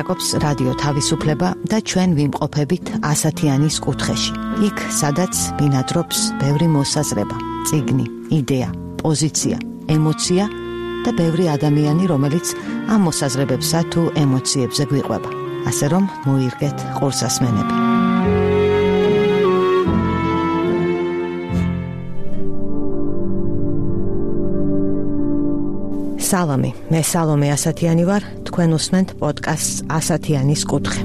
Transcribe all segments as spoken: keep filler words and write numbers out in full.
ლაპარაკობს რადიო თავისუფლება და ჩვენ ვიმყოფებით ასათიანის კუთხეში. იქ, სადაც ბინადრობს ბევრი მოსაზრება, წიგნი, იდეა, პოზიცია, ემოცია და ბევრი ადამიანი, რომელიც ამ მოსაზრებებსა თუ ემოციებზე გვიყვება. ასე რომ მოირგეთ ყურსასმენები. სალამი, მე სალომე ასათიანი ვარ, თქვენ უსმენთ პოდკასტს ასათიანის კუთხე.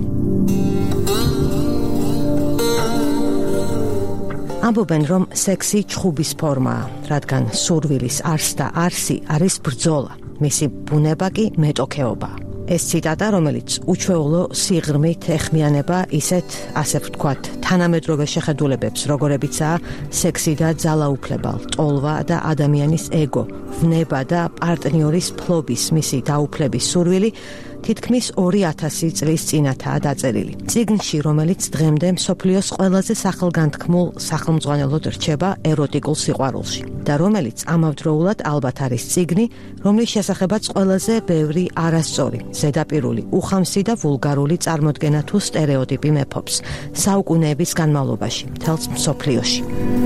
ამბობენ, რომ სექსი ჩხუბის ფორმაა, რადგან სურვილის არსს და არსი არის ბრძოლა, მისი ბუნება კი მეტოქეობაა. ეს ციტატა, რომელიც უჩვეულო სიღრმით ეხმიანება ისეთ, ასე ვთქვათ, თანამედროვე შეხედულებებს, როგორებიცაა სექსი და ძალაუფლება, ტოლვა და ადამიანის ეგო, ვნება და პარტნიორის ფლობის მისი დაუფლების სურვილი, თითქმის ორი ათასი წლის წინათაა დაწერილი. წიგნში, რომელიც დღემდე მსოფლიოს ყველაზე სახელგანთქმულ სახელმძღვანელოდ რჩება ეროტიკულ სიყვარულში და რომელიც ამავდროულად ალბათ არის წიგნი, რომლის შესახებაც ყველაზე ბევრი არასწორი, ზედაპირული, უხამსი და ვულგარული წარმოდგენა თუ სტერეოტიპი მეფობს საუკუნეების განმავლობაში მთელს მსოფლიოში.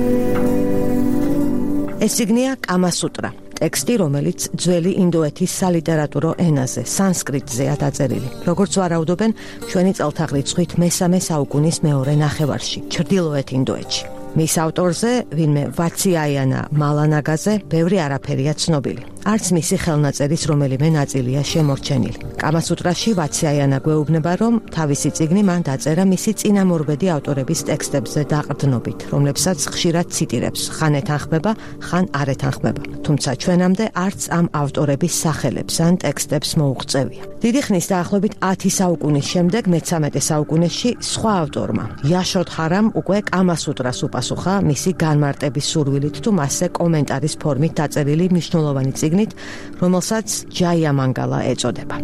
ეს წიგნია კამასუტრა. ტექსტი, რომელიც ძველი ინდოეთის სალიტერატურო ენაზე, სანსკრიტზეა დაწერილი. როგორც ვარაუდობენ, ჩვენი წელთაღრიცხვით მესამე საუკუნის მეორე ნახევარში, ჩრდილოეთ ინდოეთში. მის ავტორზე, ვინმე ვაციაიანა მალანაგაზე, ბევრი არაფერია ცნობილი. არც მისი ხელნაწერის რომელიმე ნაწილია შემორჩენილი. კამასუტრაში ვაციაიანა გვეუბნება, რომ თავისი წიგნი მან დაწერა მისი წინამორბედი ავტორების ტექსტებზე დაყრდნობით, რომლებსაც ხშირად ციტირებს, ხან ეთანხმება, ხან არ ეთანხმება. თუმცა ჩვენამდე არც ამ ავტორების სახელებს ან ტექსტებს მოუღწევია. დიდი ხნის დაახლოებით ათი საუკუნის შემდეგ, მეცამეტე საუკუნეში, სხვა ავტორმა, იაშოდჰარამ უკვე კამასუტრას უპასუხა მისი განმარტების სურვილით თუ მასზე კომენტარის ფორმით დაწერილი მნიშვნელოვანი წიგნით, რომელსაც ჯაია მანგალა ეწოდება.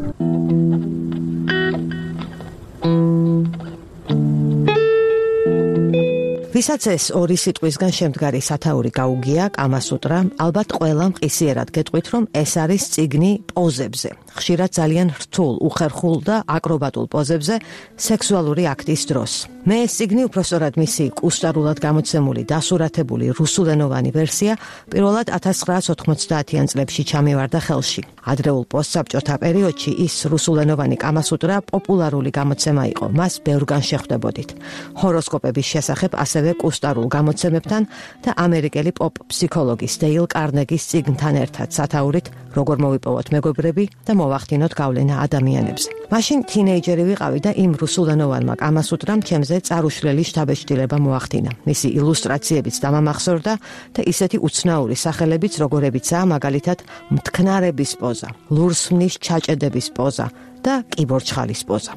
ვისაც ეს ორი სიტყვისგან შემდგარი სათაური გაუგია, კამასუტრა, ალბათ ყველა მყისიერად გეტყვით, რომ ეს არის წიგნი პოზებზე. ხშირად ძალიან რთულ, უხერხულ და აკრობატულ პოზებზე სექსუალური აქტის დროს. მე ეს წიგნი უпроსტორად მისი კუსტარულად გამოცემული დასურათებული რუსულენოვანი ვერსია პირველად ათას ცხრაას ოთხმოცდაათიან წლებში ჩამივარდა ხელში. ადრეულ პოსტსაბჭოთა პერიოდში ის რუსულენოვანი კამასუტრა პოპულარული გამოცემა იყო. მას ბევრგან შეხვდებოდით. ჰოროსკოპების შესახებ ასევე კუსტარულ გამოცემებთან და ამერიკელი პოპ ფსიქოლოგის დეილ კარნეგის წიგნთან ერთად სათაურით, როგორ მოვიპოვოთ მეგობრები და მოვახდინოთ გავლენა ადამიანებზე. მაშინ თინეიჯერი ვიყავი და იმ რუსულენოვანმა კამასუტრამ ჩემზე წარუშლელი შთაბეჭდილება მოახდინა. მისი ილუსტრაციებიც დამამახსოვრდა და ისეთი უცნაური სახელებიც, როგორებიცაა მაგალითად მტკნარების პოზა, ლურსმნის ჩაჭედების პოზა და კიბორჩხალის პოზა.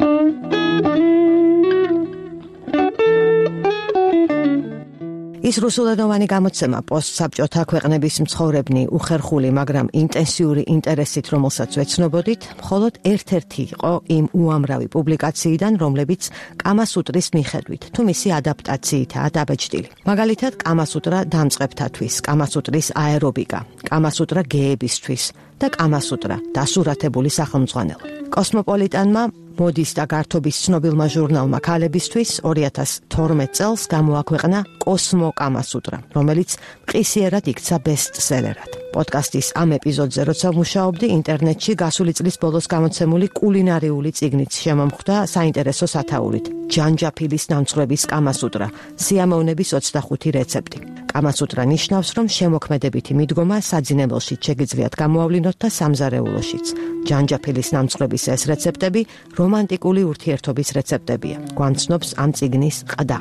ის რუსულენოვანი გამოცემა პოსტსაბჭოთა ქვეყნების მცხოვრებნი, უხერხული, მაგრამ ინტენსიური ინტერესით, რომელსაც ვეცნობოდით, მხოლოდ ერთ-ერთი იყო იმ უამრავი პუბლიკაციიდან, რომლებიც კამასუტრის მიხედვით თუ მისი ადაპტაციითაა დაბეჭდილი. მაგალითად, კამასუტრა დამწყებთათვის, კამასუტრის აერობიკა, კამასუტრა გეებისთვის და კამასუტრა დასურათებული სახელმძღვანელო. კოსმოპოლიტანმა მოდის და გართობის ცნობილმა ჟურნალმა ქალებისთვის ორი ათას თორმეტ წელს გამოაქვეყნა კოსმო კამასუტრა, რომელიც მყისიერად იქცა ბესტსელერად. პოდკასტის ამ ეპიზოდზე როცა ვმუშაობდი, ინტერნეტში გასული წლის ბოლოს გამოცემული კულინარიული წიგნიც შემომხვდა საინტერესო სათაურით. ჯანჯაფილის ნამცხრების კამასუტრა, სიამოვნების ოცდახუთი რეცეპტი. კამასუტრა ნიშნავს, რომ შემოქმედებითი მიდგომა საძინებელშიც შეგიძლიათ გამოავლინოთ და სამზარეულოშიც. ჯანჯაფილის ნამცხრების ეს რეცეპტები რომანტიკული ურთიერთობის რეცეპტებია. გვამცნობს ამ წიგნის ყდა.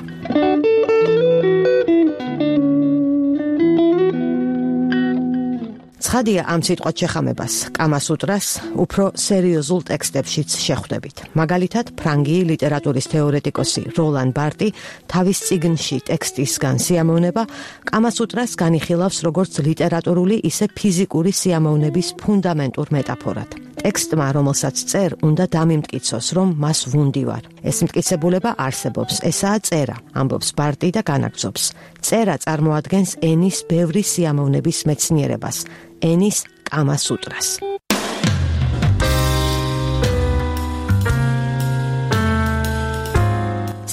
ცხადია, ამ სიტყვად შეხამებას, კამასუტრას უფრო სერიოზულ ტექსტებშიც შეხვდებით. მაგალითად, ფრანგი ლიტერატურის თეორეტიკოსი როლან ბარტი თავის წიგნში ტექსტისგან სიამოვნება კამასუტრას განიხილავს როგორც ლიტერატურული, ისე ფიზიკური სიამოვნების ფუნდამენტურ მეტაფორად. ტექსტმა, რომელსაც წერ, უნდა დამიმტკიცოს, რომ მას ვუნდი ვარ. ეს მტკიცებულება არსებობს, ესაა წერა, ამბობს ბარტი და განაგრძობს. წერა წარმოადგენს ენის ბევრი სიამოვნების მეცნიერებას, ენის კამასუტრას.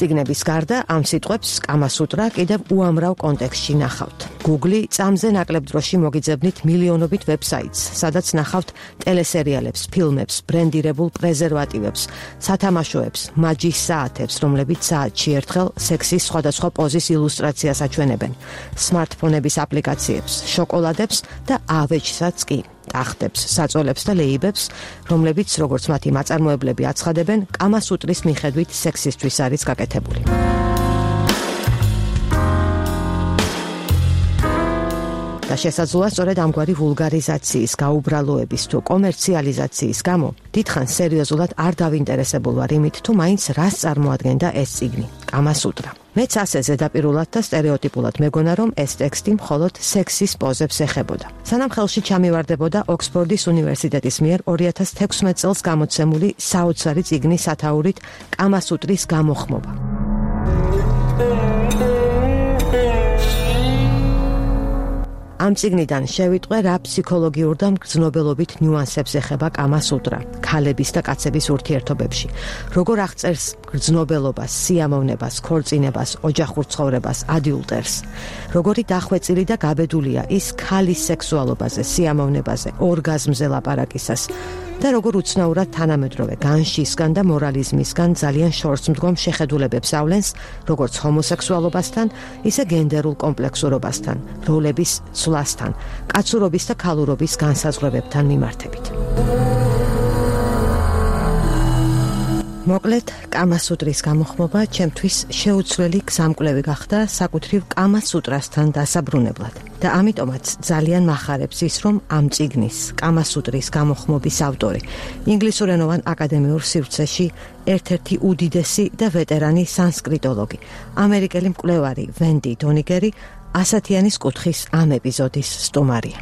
წიგნების გარდა ამ სიტყვებს კამასუტრა კიდევ უამრავ კონტექსტში ნახავთ. Google წამზე ნაკლებ დროში მოგიძებნით მილიონობით ვებსაიტს, სადაც ნახავთ ტელესერიალებს, ფილმებს, ბრენდირებულ პრეზერვატივებს, სათამაშოებს, მაჯის საათებს, რომლებიც საათში ერთხელ სექსის სხვადასხვა პოზის ილუსტრაციას აჩვენებენ, სმარტფონების აპლიკაციებს, შოკოლადებს და ავეჯსაც კი. ტახტებს, საწოლებს და ლეიბებს, რომლებიც როგორც მათი მაწარმოებლები აცხადებენ, კამასუტრის მიხედვით სექსისთვის არის გაკეთებული. და შესაძლოა სწორედ ამგვარი ვულგარიზაციის, გაუბრალოების თუ კომერციალიზაციის გამო დიდხანს სერიოზულად არ დავინტერესებულ ვარ იმით, თუ მაინც რას წარმოადგენდა ეს წიგნი, კამასუტრა. მეც ასე ზედაპირულად და სტერეოტიპულად მეგონა, რომ ეს ტექსტი მხოლოდ სექსის პოზებს ეხებოდა. სანამ ხელში ჩამივარდებოდა ოქსფორდის უნივერსიტეტის მიერ ორი ათას თექვსმეტ წელს გამოცემული საოცარი წიგნის სათაურით კამასუტრის გამოხმობა. ამ წიგნიდან შევიტყვე რა ფსიქოლოგიურ და მგრძნობელობით ნიუანსებს ეხება კამასუტრა, ქალების და კაცების ურთიერთობებში. როგორ აღწერს მგრძნობელობას, სიამოვნებას, ქორწინებას, ოჯახურ ცხოვრებას, ადიულტერს. როგორი დახვეწილი და გაბედულია ის ქალის სექსუალობაზე, სიამოვნებაზე, ორგაზმზე ლაპარაკისას. და როგორ უცნაურად თანამედროვე განშისგან და მორალიზმისგან ძალიან შორსმდგომ შეხედულებებს ავლენს, როგორც ჰომოსექსუალობასთან, ისე გენდერულ კომპლექსურობასთან, როლების ცვლასთან, კაცურობის და ქალურობის განსაზღვრებებთან მიმართებით. მოკლედ, კამასუტრის გამოხმობა ჩემთვის შეუცვლელი გზამკვლევი გახდა საკუთრივ კამასუტრასთან დასაბრუნებლად. და ამიტომაც ძალიან მახარებს ის, რომ ამ წიგნის, კამასუტრის გამოხმობის ავტორი, ინგლისურენოვან აკადემიურ სივრცეში ერთ-ერთი უდიდესი და ვეტერანი სანსკრიტოლოგი, ამერიკელი მკვლევარი ვენდი დონიგერი, ასათიანის კუთხის ამ ეპიზოდის სტუმარია.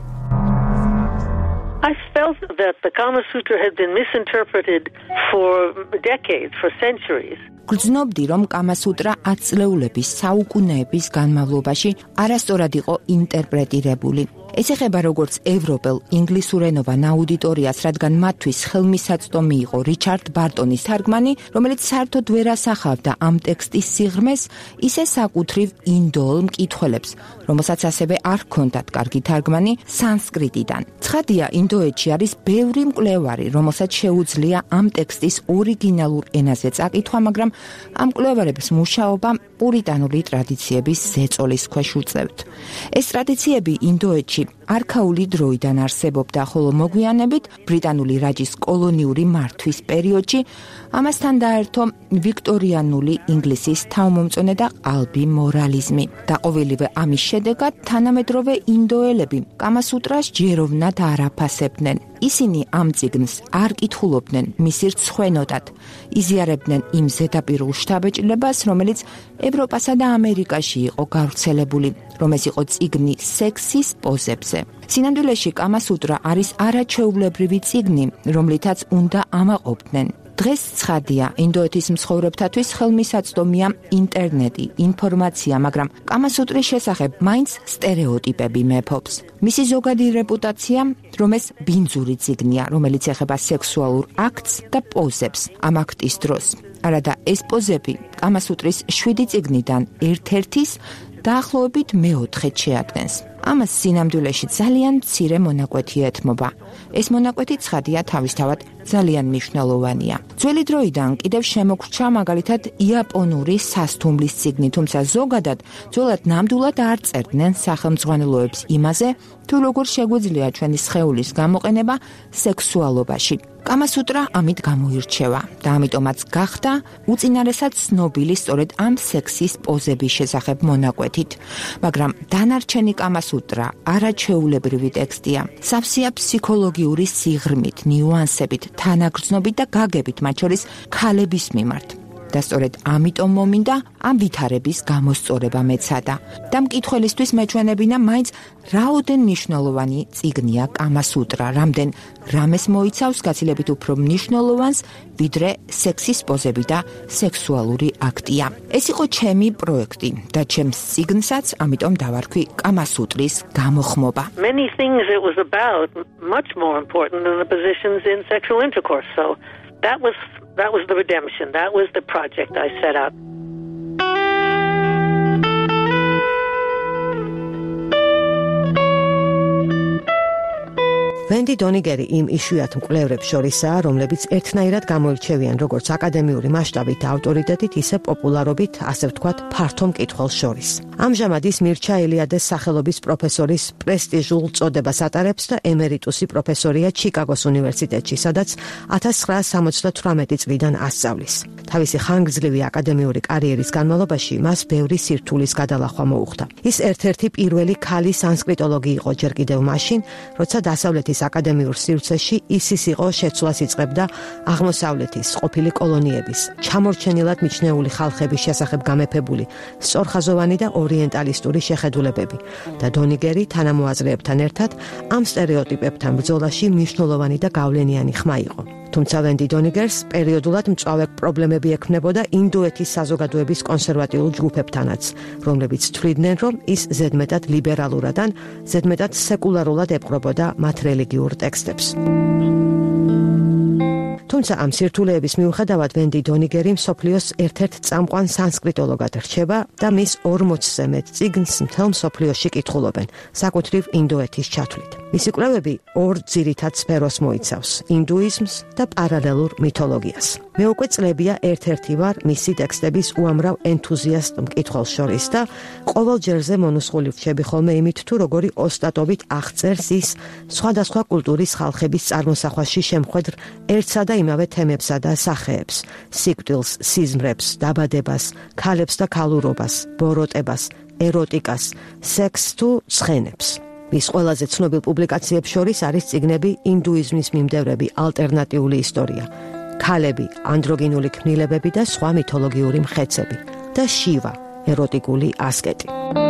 I felt that the Kama Sutra had been misinterpreted for decades, for centuries. გრძნობდი, რომ კამასუტრა ათწლეულების, საუკუნეების განმავლობაში არასწორად იყო ინტერპრეტირებული. ეს ეხება როგორც ევროპელ ინგლისურენოვან აუდიტორიას, რადგან მათთვის ხელმისაწვდომი იყო რიჩარდ ბარტონის თარგმანი, რომელიც საერთოდ ვერ ასახავდა ამ ტექსტის სიღრმეს, ისე საკუთრივ ინდოელ მკითხველებს, რომელსაც ასევე არ ჰქონდათ კარგი თარგმანი სანსკრიტიდან. ცხადია, ინდოეთში არის ბევრი მკვლევარი, რომელსაც შეუძლია ამ ტექსტის ორიგინალურ ენაზე წაკითხვა, მაგრამ ამ მკვლევარების მუშაობა პურიტანული ტრადიციების ზეწოლის ქვეშ უწევთ. ეს ტრადიციები ინდოეთში არქაული დროიდან არსებობდა, ხოლო მოგვიანებით ბრიტანული რაჯის კოლონიური მართვის პერიოდში ამასთან დაერთო ვიქტორიანული ინგლისის თავმომწონე და ყალბი მორალიზმი. და ყოველივე ამის შედეგად თანამედროვე ინდოელები კამასუტრას ჯეროვნად არ აფასებდნენ. ისინი ამ წიგნს არ კითხულობდნენ მის რცხვენოდად, იზიარებდნენ იმ ზედაპირულ შთაბეჭდილებას, რომელიც ევროპასა და ამერიკაში იყო გავრცელებული, რომ ეს იყო წიგნი სექსის პოზებზე. სინამდვილეში კამასუტრა არის არაჩვეულებრივი წიგნი, რომლითაც უნდა ამაყობდნენ. დღეს ცხადია, ინდოეთის მცხოვრებთათვის ხელმისაწვდომია ინტერნეტი, ინფორმაცია, მაგრამ კამასუტრის შესახებ მაინც სტერეოტიპები მეფობს. მისი ზოგადი რეპუტაცია, რომ ეს ბინძური წიგნია, რომელიც ეხება სექსუალურ აქტს და პოზებს ამ აქტის დროს. არადა ეს პოზები კამასუტრის შვიდი წიგნიდან ერთ-ერთის დაახლოებით მეოთხედს შეადგენს. ამას სინამდვილეში ძალიან მცირე მონაკვეთი ეთმობა. ეს მონაკვეთი ცხადია თავისთავად ძალიან მნიშვნელოვანია. ძველი დროიდან კიდევ შემოგრჩა მაგალითად იაპონური სასთუმლის წიგნი, თუმცა ზოგადად ძველად ნამდვილად არ წერდნენ სახელმძღვანელოებს იმაზე, თუ როგორ შეგვიძლია ჩვენი სხეულის გამოყენება სექსუალობაში. კამასუტრა ამით გამოირჩევა და ამიტომაც გახდა უწინარესად ცნობილი სწორედ ამ სექსის პოზების შესახებ მონაკვეთით. მაგრამ დანარჩენი კამასუტრა არაჩვეულებრივი ტექსტია, სავსეა ფსიქოლოგიური სიღრმით, ნიუანსებით, თანაგრძნობით და გაგებით, მათ შორის ქალების მიმართ. და სწორედ ამიტომ მომინდა ამ ვითარების გამოსწორება მეცადა. და მკითხველისთვის მეჩვენებინა მაინც რაოდენ მნიშვნელოვანი წიგნია კამასუტრა, რამდენ რამეს მოიცავს გაცილებით უფრო მნიშვნელოვანს, ვიდრე სექსის პოზები და სექსუალური აქტია. ეს იყო ჩემი პროექტი და ჩემს წიგნსაც ამიტომ დავარქვი კამასუტრის გამოხმობა. Many things it was about much more important than the positions in sexual intercourse. So that was That was the redemption. That was the project I set out. ვენდი დონიგერი იმ იშვიათ მკვლევრებს შორისაა, რომლებიც ერთნაირად გამოირჩევიან როგორც აკადემიური მასშტაბით და ავტორიტეტით, ისე პოპულარობით, ასე ვთქვათ, ფართო მკითხველს შორის. ამჟამად ის მირჩა ელიადეს სახელობის პროფესორის პრესტიჟულ წოდებას ატარებს და ემერიტუსი პროფესორია ჩიკაგოს უნივერსიტეტში, სადაც ათას ცხრაას სამოცდათვრამეტი წლიდან ასწავლის. თავისი ხანგრძლივი აკადემიური კარიერის განმავლობაში მას ბევრი სირთულის გადალახვა მოუხდა. ის ერთ-ერთი პირველი ქალი სანსკრიტოლოგი იყო ჯერ კიდევ მაშინ, როცა დასავლეთის აკადემიურ სივრცეში ისის იყო შეცვლას იწყებდა აღმოსავლეთის ყოფილი კოლონიების, ჩამორჩენილად მიჩნეული ხალხების შესახებ გამეფებული სწორხაზოვანი და ორიენტალისტური შეხედულებები და დონიგერი თანამოაზრეებთან ერთად ამ სტერეოტიპებთან ბრძოლაში მნიშვნელოვანი და გავლენიანი ხმა იყო. თუმცა ვენდი დონიგერს პერიოდულად მწვავე პრობლემები ექმნებოდა ინდოეთის საზოგადოების კონსერვატიულ ჯგუფებთანაც, რომლებიც თვლიდნენ, რომ ის ზედმეტად ლიბერალურად ან ზედმეტად სეკულარულად ეპყრობოდა მათ რელიგიურ ტექსტებს. თუმცა ამ სირთულეების მიუხედავად ვენდი დონიგერი მსოფლიოს ერთ-ერთ წამყვან სანსკრიტოლოგად რჩება და მის ორმოცზე მეტ წიგნს მთელ მსოფლიოში კითხულობენ, საკუთრივ ინდოეთის ჩათვლით. მისი კვლევები ორ ძირითად სფეროს მოიცავს: ინდუიზმს და პარალელურ მითოლოგიას. მე უკვე წლებია ერთ-ერთი ვარ მისი ტექსტების უამრავ ენთუზიასტ მკითხველს შორის და ყოველ ჯერზე მონუსხული ვრჩები ხოლმე იმით, თუ როგორი ოსტატობით აღწერს ის სხვადასხვა კულტურის ხალხების წარმოსახვაში შემხვედრ ერთსა და იმავე თემებსა და სახეებს: სიკვდილს, სიზმრებს, დაბადებას, ქალებს და ქალურობას, ბოროტებას, ეროტიკას, სექსს თუ ცხენებს. მის ყველაზე ცნობილ პუბლიკაციებს შორის არის წიგნები ინდუიზმის მიმდევრები, ალტერნატიული ისტორია, ქალები, ანდროგინული ქმნილებები და სხვა მითოლოგიური მხეცები და შივა, ეროტიკული ასკეტი.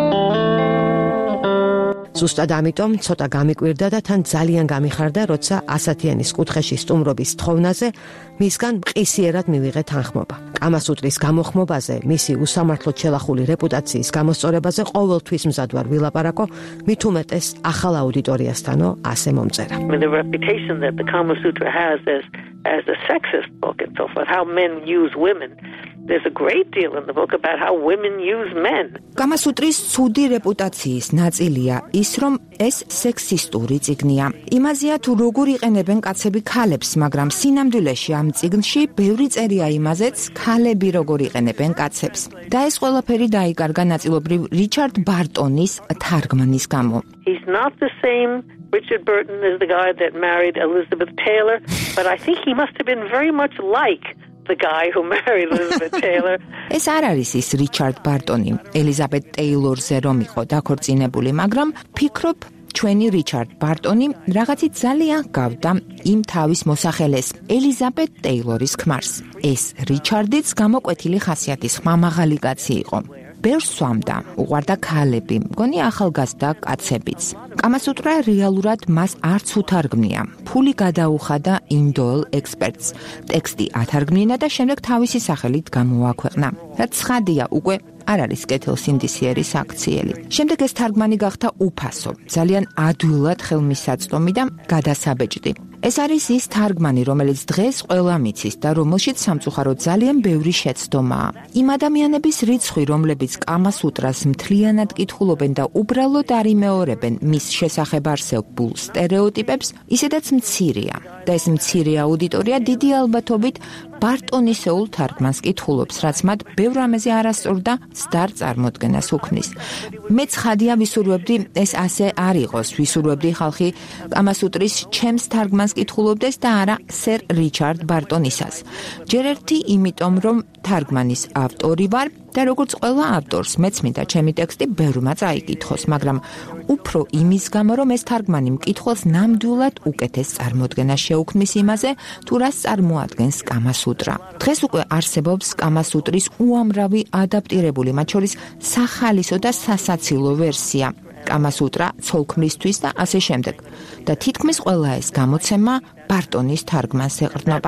ზუსტად ამიტომ ცოტა გამიკვირდა და თან ძალიან გამიხარდა, როცა ასათიანის კუთხეში სტუმრობის თხოვნაზე მისგან მყისიერად მივიღე თანხმობა. კამასუტრის გამოხმობაზე, მისი უსამართლოდ შელახული რეპუტაციის გამოსწორებაზე ყოველთვის მზად ვარ ვილაპარაკო, მით უმეტეს ახალ აუდიტორიასთანო ასე მომწერა. The reputation that the Kama Sutra has as, as a sexist book and so forth, how men use women. There's a great deal in the book about how women use men. კამასუტრის ცუდი რეპუტაციის ნაწილია ის, რომ ეს სექსისტური წიგნია. იმაზეა თუ როგორ იყენებენ კაცები ქალებს, მაგრამ სინამდვილეში ამ წიგნში ბევრი წერია იმაზეც, ქალები როგორ იყენებენ კაცებს. და ეს ყველაფერი დაიკარგა ნაწილობრივ რიჩარდ ბარტონის თარგმანის გამო. He's not the same Richard Burton is the guy that married Elizabeth Taylor, but I think he must have been very much like the guy who married Elizabeth Taylor. ეს არ არის ის რიჩარდ ბარტონი, ელიზაბეთ ტეილორზე რომ იყო დაქორწინებული, მაგრამ ფიქრობ, ჩვენი რიჩარდ ბარტონი რაღაცით ძალიან გავდა იმ თავის მოსახელეს, ელიზაბეთ ტეილორის ქმარს. ეს რიჩარდიც გამოკვეთილი ხასიათის ხმამაღალი კაცი იყო. ბევრს სვამდა, უყვარდა ქალები, მგონი ახალგაზრდა კაცებიც. კამასუტრა რეალურად მას არც უთარგმნია. ფული გადაუხადა ინდოელ ექსპერტს. ტექსტი ათარგმნინა და შემდეგ თავისი სახელით გამოაქვეყნა. რაც ცხადია, უკვე არ არის კეთილსინდისიერი საქციელი. შემდეგ ეს თარგმანი გახდა უფასო, ძალიან ადვილად ხელმისაწვდომი და გადასაბეჭდი. ეს არის ის თარგმანი, რომელიც დღეს ყველა მიცის და რომელშიც სამწუხაროდ ძალიან ბევრი შეცდომაა. იმ ადამიანების რიცხვი, რომლებიც კამასუტრას მთლიანად კითხულობენ და უბრალოდ არ იმეორებენ მის შესახებ არსებულ სტერეოტიპებს, ისედაც მცირეა. და ეს მცირე აუდიტორია დიდი ალბათობით ბარტონისეულ თარგმანს კითხულობს, რაც მათ ბევრ რამეზე არასწორ და მცდარ წარმოდგენას უქმნის. მე ცხადია ვისურვებდი ეს ასე არ იყოს, ვისურვებდი ხალხი კამასუტრის ჩემს თარგმანს კითხულობდეს და არა სერ რიჩარდ ბარტონისას. ჯერ ერთი იმიტომ, რომ თარგმანის ავტორი ვარ და როგორც ყველა ავტორს მეც მინდა ჩემი ტექსტი ბევრმა წაიკითხოს, მაგრამ უფრო იმის გამო, რომ ეს თარგმანი მკითხველს ნამდვილად უკეთეს წარმოდგენას შეუქმნის იმაზე, თუ რას წარმოადგენს კამასუტრა. დღეს უკვე არსებობს კამასუტრის უამრავი ადაპტირებული, მათ შორის სახალისო და სასაცილო ვერსია. კამასუტრა ცოლქმრისთვის და ასე შემდეგ. და თითქმის ყველა ეს გამოცემა ბარტონის თარგმანს ეყრდნობა.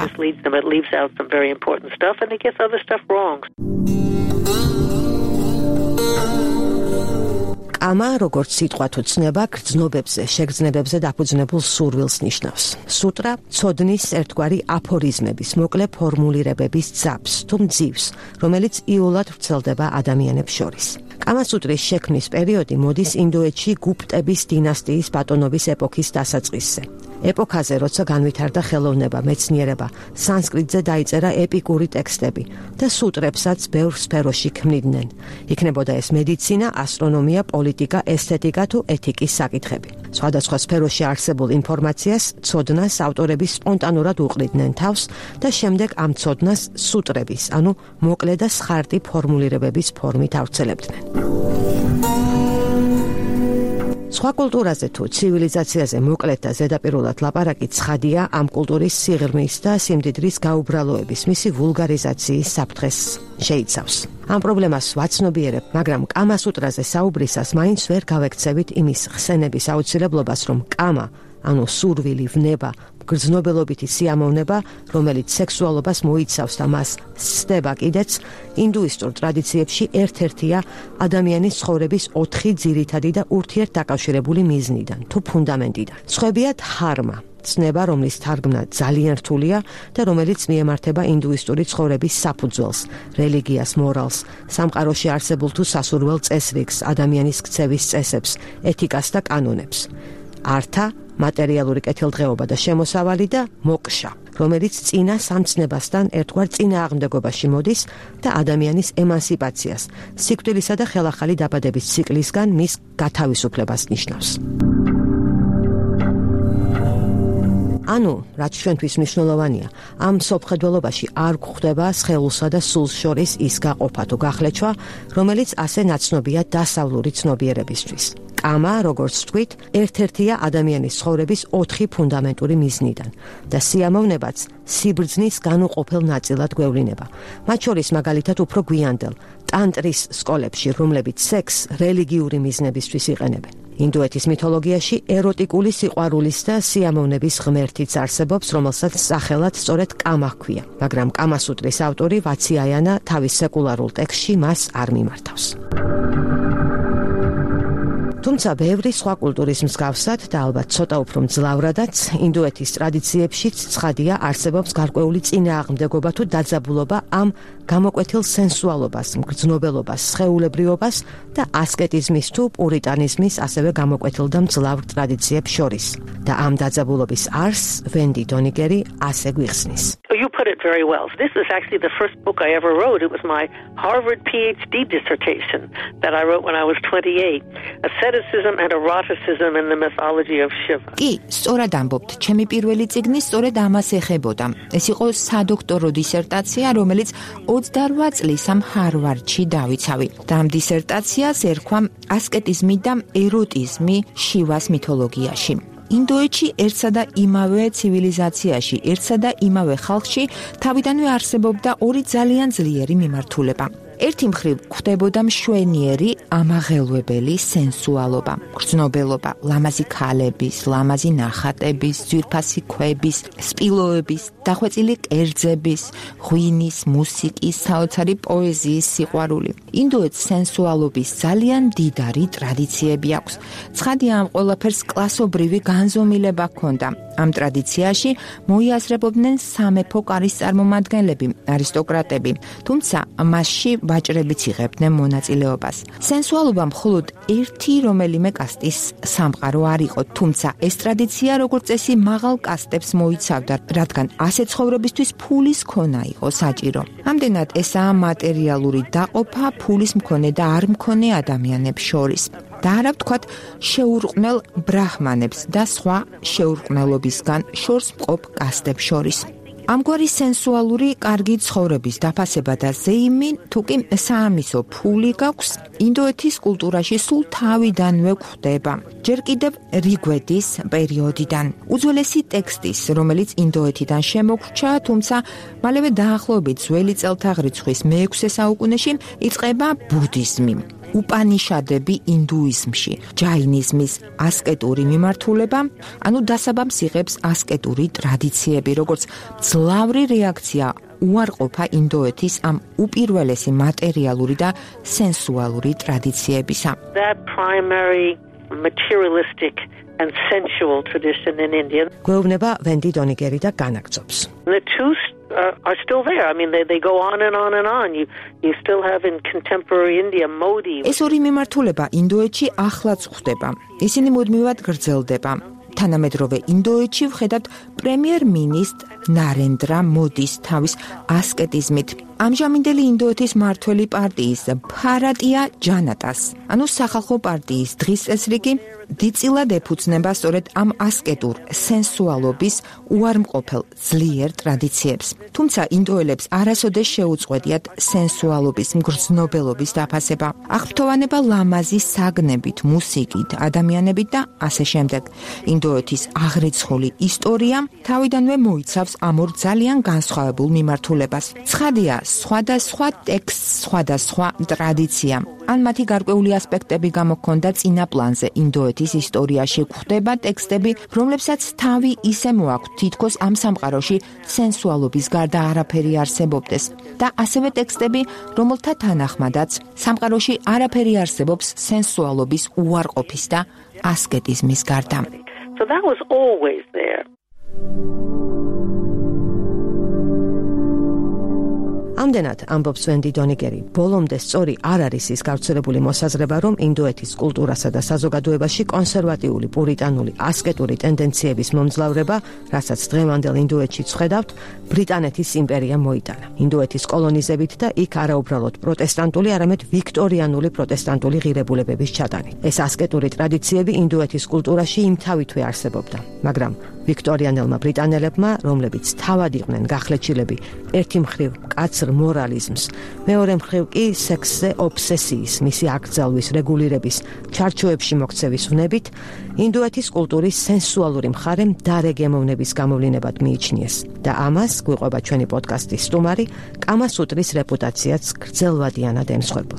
კამა, როგორც სიტყვა თუ ცნება, გრძნობებზე, შეგრძნებებზე დაფუძნებულ სურვილს ნიშნავს. სუტრა ცოდნის ერთგვარი აფორიზმების, მოკლე ფორმულირებების ძაბს თუ მძივს, რომელიც იოლად ვრცელდება ადამიანებს შორის. კამასუტრის შექმნის პერიოდი მოდის ინდოეთში გუპტების დინასტიის ბატონობის ეპოქის დასაწყისზე. ეპოქაზე, როცა განვითარდა ხელოვნება, მეცნიერება, სანსკრიტზე დაიწერა ეპიკური ტექსტები და სუტრებსაც ბევრ სფეროში ქმნიდნენ. იქნებოდა ეს მედიცინა, ასტრონომია, პოლიტიკა, ესთეტიკა თუ ეთიკის საკითხები. სხვადასხვა სფეროში არსებულ ინფორმაციას, ცოდნას ავტორები სპონტანურად უყრიდნენ თავს და შემდეგ ამ ცოდნას სუტრების, ანუ მოკლე და სხარტი ფორმულირებების ფორმით ავრცელებდნენ. სხვა კულტურაზე თუ ცივილიზაციაზე მოკლედ და ზედაპირულად ლაპარაკი ცხადია ამ კულტურის სიღრმის და სიმდიდრის გაუბრალოების, მისი ვულგარიზაციის საფრთხეს შეიცავს. ამ პრობლემას ვაცნობიერებ, მაგრამ კამასუტრაზე საუბრისას მაინც ვერ გავექცევით იმის ხსენების აუცილებლობას, რომ კამა, ანუ სურვილი, ვნება, გრძნობელობითი სიამოვნება, რომელიც სექსუალობას მოიცავს და მას სცდება კიდეც, ინდუისტურ ტრადიციებში ერთ-ერთია ადამიანის ცხოვრების ოთხი ძირითადი და ურთიერთდაკავშირებული მიზნიდან თუ ფუნდამენტიდან. სხვებია დჰარმა, ცნება, რომლის თარგმნა ძალიან რთულია და რომელიც მიემართება ინდუისტური ცხოვრების საფუძველს, რელიგიას, მორალს, სამყაროში არსებულ თუ სასურველ წესრიგს, ადამიანის ქცევის წესებს, ეთიკას და კანონებს. ართა, მატერიალური კეთილდღეობა და შემოსავალი და მოკშა, რომელიც წინა სამცნებასთან ერთგვარ წინააღმდეგობაში მოდის და ადამიანის ემანსიპაციას, სიკვდილისა და ხელახალი დაბადების ციკლისგან მის გათავისუფლებას ნიშნავს. ანუ, რაც ჩვენთვის მნიშვნელოვანია, ამ სოფხედველობაში არ გვხვდება სხეულსა და სულს შორის ის გაყოფა თუ გახლეჩვა, რომელიც ასე ნაცნობია დასავლური ცნობიერებისთვის. კამა, როგორც ვთქვით, ერთ-ერთია ადამიანის ცხოვრების ოთხი ფუნდამენტური მიზნიდან და სიამოვნებაც სიბრძნის განუყოფელ ნაწილად გვევლინება. მათ შორის მაგალითად უფრო გვიანდელ ტანტრის სკოლებში, რომლებიც სექს რელიგიური მიზნებისთვის იყენებენ. ინდუეთის მითოლოგიაში ეროტიკული სიყვარულის და სიამოვნების ღმერთიც არსებობს, რომელსაც სახელად სწორედ კამა ჰქვია, მაგრამ კამასუტრის ავტორი ვაციაიანა თავის სეკულარულ ტექსტში მას არ მიმართავს. თუმცა ბევრი სხვა კულტურის მსგავსად და ალბათ ცოტა უფრო მძლავრადაც, ინდუეთის ტრადიციებშიც ცხადია არსებობს გარკვეული წინააღმდეგობა თუ დაძაბულობა ამ გამოკვეთილ სენსუალობას, მგრძნობელობას, სხეულებრივობას და ასკეტიზმის თუ პურიტანიზმის ასევე გამოკვეთილ და მძლავრ ტრადიციებს შორის. და ამ დაძაბულობის არსს ვენდი დონიგერი ასე გვიხსნის. You put it very well. This is actually the first book I ever wrote. It was my Harvard PhD dissertation that I wrote when I was twenty-eight. Asceticism and eroticism in the mythology of Shiva. კი, სწორად ამბობთ. ჩემი პირველი წიგნი სწორედ ამას ეხებოდა. ეს იყო სადოქტორო დისერტაცია, რომელიც ოცდარვა წლის ამ ჰარვარდში დავიცავი. და ამ დისერტაციას ერქვა ასკეტიზმი და ეროტიზმი შივას მითოლოგიაში. ინდოეთში ერთსა და იმავე ცივილიზაციაში, ერთსა და იმავე ხალხში თავიდანვე არსებობდა ორი ძალიან ძლიერი მიმართულება. ერთი მხრივ გვხვდებოდა მშვენიერი, ამაღელვებელი სენსუალობა, გრძნობელობა, ლამაზი ქალების, ლამაზი ნახატების, ძვირფასი ქვების, სპილოების, დახვეწილი კერძების, ღვინის, მუსიკის, საოცარი პოეზიის სიყვარული. ინდოეთს სენსუალობის ძალიან მდიდარი ტრადიციები აქვს. ცხადია, ამ ყველაფერს კლასობრივი განზომილება ჰქონდა. ამ ტრადიციაში მოიაზრებოდნენ სამეფო კარის წარმომადგენლები, არისტოკრატები, თუმცა მასში ვაჭრებიც იღებდნენ მონაწილეობას. სენსუალობა მხოლოდ ერთი რომელიმე კასტის სამყარო არ იყო, თუმცა ეს ტრადიცია როგორც წესი მაღალ კასტებს მოიცავდა, რადგან ასეთ ცხოვრებისთვის ფულის ქონა იყო საჭირო. ამდენად ესაა მატერიალური დაყოფა ფულის მქონე და არ მქონე ადამიანებს შორის. და არა ვთქვათ შეურყმელ ბრაჰმანებს და სხვა შეურყმელობისგან შორს მყოფ კასტებს შორის. ამგვარი სენსუალური კარგი ცხოვრების დაფასება და ზეიმი თუკი საამისო ფული გაქვს, ინდოეთის კულტურაში სულ თავიდანვე გვხვდება. ჯერ კიდევ რიგვედის პერიოდიდან. უძველესი ტექსტის, რომელიც ინდოეთიდან შემოგრჩა, თუმცა მალევე დაახლოებით ძველი წელთაღრიცხვის მეექვსე საუკუნეში იწყება ბუდიზმი. უპანიშადები ინდუიზმში, ჯაინიზმის ასკეტური მიმართულება, ანუ დასაბამს იღებს ასკეტური ტრადიციები, როგორც მძლავრი რეაქცია უარყოფა ინდოეთის ამ უპირველესი მატერიალური და სენსუალური ტრადიციებისა. That primary materialistic and sensual tradition in India. გვეუბნება ვენდი დონიგერი და განაგრძობს. The two uh, are still there. I mean, they, they go on and on and on. You, you still have in contemporary India Modi. ეს ორი მიმართულება ინდოეთში ახლაც გვხვდება. ისინი მუდმივად გრძელდება. თანამედროვე ინდოეთში ვხედავთ პრემიერ-მინისტრ ნარენდრა მოდის თავის ასკეტიზმით. ამჟამინდელი ინდოეთის მართველი პარტიის ბჰარატია ჯანატას, ანუ სახალხო პარტიის დღის წესრიგი დიდწილად ეფუძნება სწორედ ამ ასკეტურ სენსუალობის უარმყოფელ ძლიერ ტრადიციებს. თუმცა ინდოელებს არასოდეს შეუწყვეტიათ სენსუალობის მგრძნობელობის დაფასება. აღფრთოვანება ლამაზი საგნებით, მუსიკით, ადამიანებით და ასე შემდეგ. ინდოეთის აღრიცხული ისტორია თავიდანვე მოიცავს ამ ორ ძალიან განსხვავებულ მიმართულებას. ცხადია, სხვადასხვა ტექსტ, სხვადასხვა ტრადიცია. ან მათი გარკვეული ასპექტები გამოქონდა წინა პლანზე ინდოეთის ისტორიაში, გვხვდება ტექსტები, რომლებსაც თავი ისე მოაქვთ, თითქოს ამ სამყაროში სენსუალობის გარდა არაფერი არსებობდეს და ასევე ტექსტები, რომელთა თანახმადაც სამყაროში არაფერი არსებობს სენსუალობის უარყოფის და ასკეტიზმის გარდა. So that was always there. ამდენად ამბობს ვენდი დონიგერი, ბოლომდე სწორი არ არის ის გავრცელებული მოსაზრება, რომ ინდოეთის კულტურასა და საზოგადოებაში კონსერვატიული, პურიტანული, ასკეტური ტენდენციების მომძლავრება, რასაც დღევანდელ ინდოეთში ვხედავთ, ბრიტანეთის იმპერიამ მოიტანა. ინდოეთის კოლონიზებით და იქ არაუბრალოდ პროტესტანტული, არამედ ვიქტორიანული პროტესტანტული ღირებულებების ჩატანით. ეს ასკეტური ტრადიციები ინდოეთის კულტურაში იმთავითვე არსებობდა, მაგრამ ვიქტორიანელმა ბრიტანელებმა, რომლებიც თავად იყვნენ გახლეჩილები ერთი მხრივ კაცრ მორალიზმს, მეორე მხრივ კი სექსზე ობსესიის, მისი აკრძალვის, რეგულირების, ჩარჩოებში მოქცევის ვნებით, ინდოეთის კულტურის სენსუალური მხარე დარეგემოვნების გამოვლინებად მიიჩნიეს და ამას გვიყვება ჩვენი პოდკასტის სტუმარი, კამასუტრის რეპუტაციაც გრძელვადიანად ემსხვერპლა.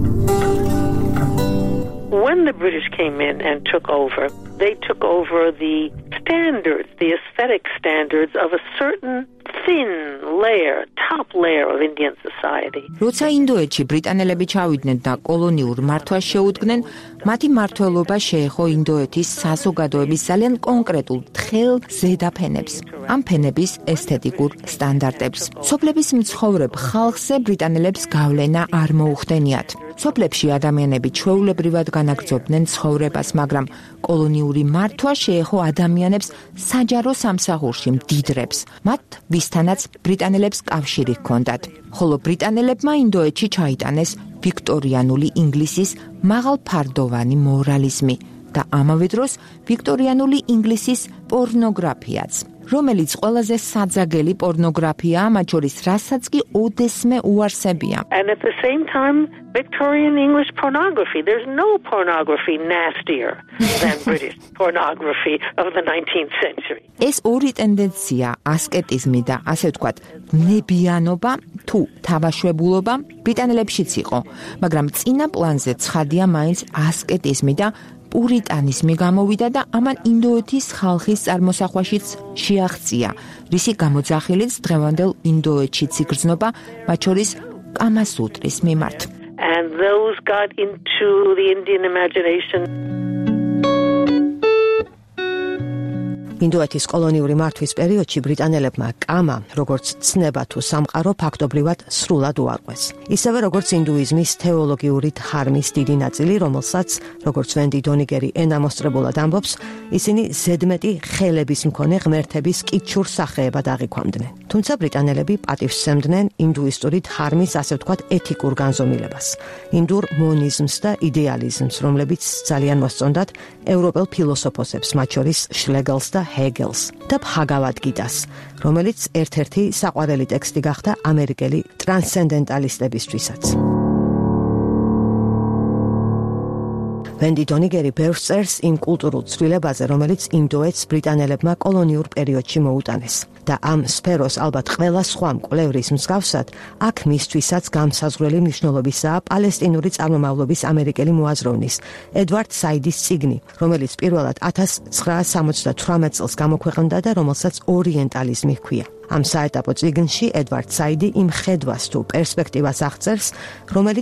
When the British came in and took over, they took over the standards, the aesthetic standards of a certain thin layer, top layer of Indian society. როცა ინდოეთში ბრიტანელები ჩავიდნენ და კოლონიურ მართვას შეუდგნენ, მათი მმართველობა შეეხო ინდოეთის საზოგადოების ძალიან კონკრეტულ თხელ ზედაფენებს, ამ ფენების ესთეტიკურ სტანდარტებს. სოფლების მცხოვრებ ხალხზე ბრიტანელებს გავლენა არ მოუხდენიათ. სოფლებში ადამიანები ჩვეულებრივად განაგრძობდნენ ცხოვრებას, მაგრამ კოლონიური მართვა შეეხო ადამიანებს საჯარო სამსახურში მდიდრებს, მათ ვისთანაც ბრიტანელებს კავშირი ჰქონდათ. ხოლო ბრიტანელებმა ინდოეთში ჩაიტანეს ვიქტორიანული ინგლისის მაღალფარდოვანი მორალიზმი და ამავე დროს ვიქტორიანული ინგლისის პორნოგრაფიაც, რომელიც ყველაზე საძაგელი პორნოგრაფია, მათ შორის რასაც კი ოდესმე უარსებია. And at the same time, Victorian English pornography. There's no pornography nastier than British pornography of the nineteenth century. ეს ორი ტენდენცია, ასკეტიზმი და ასე ვთქვათ, ნებიანობა თუ თავაშვებულობა ბრიტანელებშიც იყო, მაგრამ წინა პლანზე ცხადია მაინც ასკეტიზმი და პურიტანიზმი გამოვიდა და ამან ინდოეთის ხალხის წარმოსახვაშიც შეაღწია, რისი გამოძახილიც დღევანდელ ინდოეთშიც იგრძნობა, მათ შორის კამასუტრის მიმართ. And those got into the Indian imagination. ინდოეთის კოლონიური მართვის პერიოდში ბრიტანელებმა კამა, როგორც ცნება თუ სამყარო, ფაქტობრივად სრულად უარყვეს. ისევე როგორც ინდუიზმის თეოლოგიური დჰარმის დიდი ნაწილი, რომელსაც, როგორც ვენდი დონიგერი ენამოსტრებულად ამბობს, ისინი ზედმეტი ხელების მქონე ღმერთების კიჩურ სახეებად აღიქვამდნენ. თუმცა ბრიტანელები პატივს სცემდნენ ინდუისტური დჰარმის, ასე ვთქვათ, ეთიკურ განზომილებას, ინდურ მონიზმს და იდეალიზმს, რომლებიც ძალიან მოსწონდათ ევროპელ ფილოსოფოსებს, მათ შორის შლეგელს და ჰეგელს და ბჰაგავად გიტას, რომელიც ერთ-ერთი საყვარელი ტექსტი გახდა ამერიკელი ტრანსცენდენტალისტებისთვისაც. ვენდი დონიგერი ბევრს წერს იმ კულტურულ ცვლილებაზე, რომელიც ინდოეთს ბრიტანელებმა კოლონიურ პერიოდში მოუტანეს. და ამ სფეროს ალბათ ყველა სხვა მკვლევრის მსგავსად, აქ მისთვისაც გამსაზღვრელი მნიშვნელობისაა პალესტინური წარმომავლობის ამერიკელი მოაზროვნის ედვარდ საიდის წიგნი, რომელიც პირველად ათას ცხრაას სამოცდათვრამეტ წელს გამოქვეყნდა და რომელსაც ორიენტალიზმი ჰქვია. ამ საეტაპო წიგნში ედვარდ საიდი იმ ხედვას თუ პერსპექტივას აღწერს, რომელიც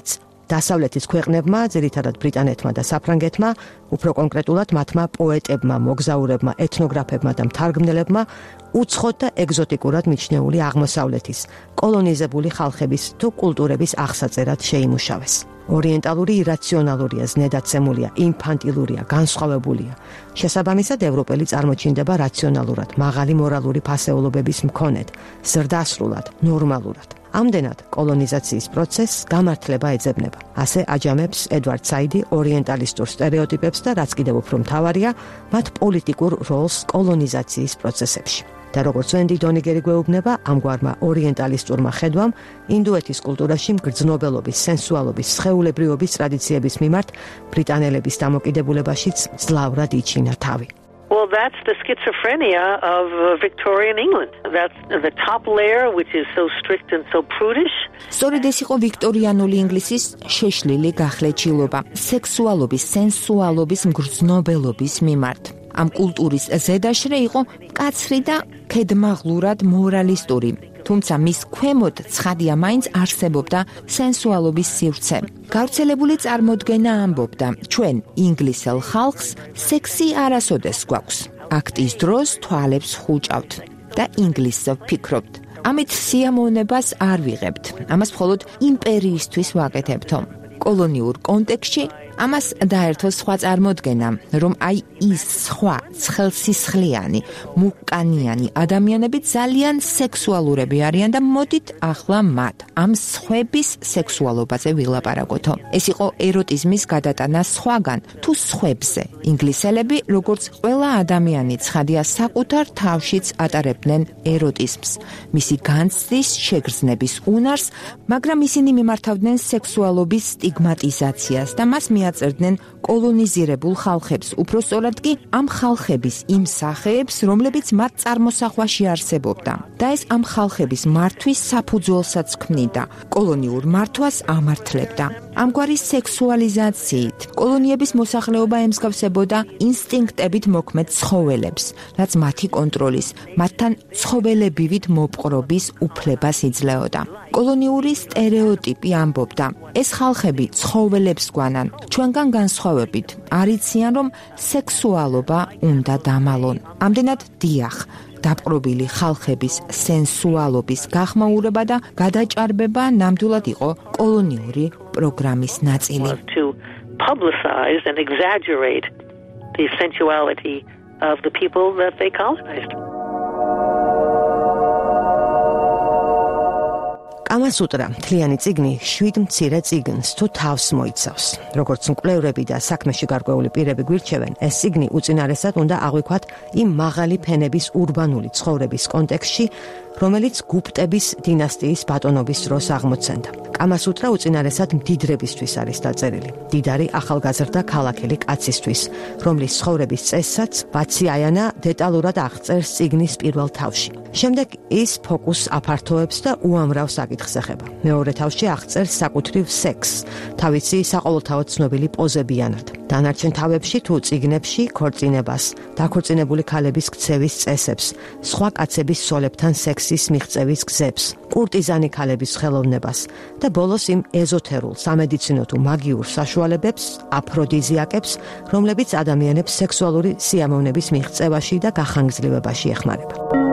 დასავლეთის ქვეყნებმა, ძირითადად ბრიტანეთმა და საფრანგეთმა, უფრო კონკრეტულად მათმა პოეტებმა, მოგზაურებმა, ეთნოგრაფებმა და მთარგმნელებმა უცხოდ და ეგზოტიკურად მიჩნეული აღმოსავლეთის კოლონიზებული ხალხების თუ კულტურების აღსაწერად შეიმუშავეს. ორიენტალური ირაციონალურია, ზნედაცემულია, ინფანტილურია, განსხვავებულია. შესაბამისად, ევროპელი წარმოჩინდება რაციონალურად, მაღალი მორალური ფასეულობების მქონედ, ზრდასრულად, ნორმალურად. ამდენად კოლონიზაციის პროცესს გამართლება ეძებნება. ასე აჯამებს ედვარდ საიდი ორიენტალისტურ სტერეოტიპებს და რაც კიდევ უფრო მთავარია, მათ პოლიტიკურ როლს კოლონიზაციის პროცესებში. და როგორც ვენდი დონიგერი გვეუბნება, ამგვარმა ორიენტალისტურმა ხედვამ ინდუეთის კულტურაში მგრძნობელობის, სენსუალობის, სხეულებრივობის ტრადიციების მიმართ ბრიტანელების დამოკიდებულებაშიც ძლავრად იჩინა თავი. Well, that's the schizophrenia of uh, Victorian England. That's the top layer, which is so strict and so prudish. სწორედ ეს იყო ვიქტორიანული ინგლისის შეშლილი გახლეჩილობა, სექსუალობის, სენსუალობის მგრძნობელობის მიმართ. ამ კულტურის ზედაშრე იყო მკაცრი და ქედმაღლურად მორალისტური, თუმცა მის ქვემოთ ცხადია მაინც არსებობდა სენსუალობის სივრცე. გავრცელებული წარმოდგენა ამბობდა, ჩვენ ინგლისელ ხალხს სექსი არასოდეს გვაქვს. აქტის დროს თვალებს ხუჭავთ და ინგლისზე ვფიქრობთ. ამით სიამოვნებას არ ვიღებთ. ამას მხოლოდ იმპერიისთვის ვაკეთებთო. კოლონიურ კონტექსტში ამას დაერთო სხვა წარმოდგენა, რომ აი ის სხვა ცხელსისხლიანი, მუკანიანი ადამიანები ძალიან სექსუალურები არიან და მოდით ახლა მათ ამ სხვების სექსუალობაზე ვილაპარაკოთო. ეს იყო ეროტიზმის გადატანა სხვაგან თუ სხვებზე. ინგლისელები, როგორც ყველა ადამიანი, ცხადია საკუთარ თავშიც ატარებდნენ ეროტიზმს, მისი განცდის, შეგრძნების უნარს, მაგრამ ისინი მიმართავდნენ სექსუალობის სტიგმატიზაციას და მას წერდნენ კოლონიზირებულ ხალხებს, უფრო სწორად კი ამ ხალხების იმ სახეებს, რომლებიც მათ წარმოსახვაში არსებობდა. და ეს ამ ხალხების მართვის საფუძველსაც ქმნიდა, კოლონიურ მართვას ამართლებდა. ამგვარი სექსუალიზაციით კოლონიების მოსახლეობა ემსგავსებოდა ინსტინქტებით მოქმედ ცხოველებს, რაც მათი კონტროლის, მათთან ცხოველებივით მოპყრობის უფლებას იძლეოდა. კოლონიური სტერეოტიპი ამბობდა, ეს ხალხები ცხოველებს გვანან, ჩვენგან განსხვავებით, არიციან, რომ სექსუალობა უნდა დამალონ. ამდენად დიახ, დაპყრობილი ხალხების სენსუალობის გახმაურება და გადაჭარბება ნამდვილად იყო კოლონიური პროგრამის ნაწილი. To publicize and exaggerate the sensuality of the people that they colonized. კამასუტრა, მთლიანი წიგნი, შვიდ მცირე წიგნს თუ თავს მოიცავს. როგორც მკვლევრები და საქმეში გარკვეული პირები გვირჩევენ, ეს წიგნი უწინარესად უნდა აღვიქვათ იმ მაღალი ფენების ურბანული ცხოვრების კონტექსტში, რომელიც გუპტების დინასტიის ბატონობის დროს აღმოცენდა. კამასუტრა უწინარესად მდიდრებისთვის არის დაწერილი. დიდარი ახალგაზრდა ქალაქელი კაცისთვის, რომლის ცხოვრების წესსაც ბაცი აიანა დეტალურად აღწერს წიგნის პირველ თავში. შემდეგ ის ფოკუსს აფართოებს და უამრავ საკითხს ეხება. მეორე თავში აღწერს საკუთრივ სექსს, თავისი საყოველთაოდ ცნობილი პოზებიანად. დანარჩენ თავებში თუ წიგნებში ქორწინებას, დაქორწინებული ქალების ქცევის წესებს, სხვა კაცების სოლებთან სექსის მიღწევის გზებს, კურტიზანი ქალების ხელოვნებას და ბოლოს იმ ეზოთერულ, სამედიცინო თუ მაგიურ საშუალებებს, აფროდიზიაკებს, რომლებიც ადამიანებს სექსუალური სიამოვნების მიღწევაში და გახანგრძლივებაში ეხმარება.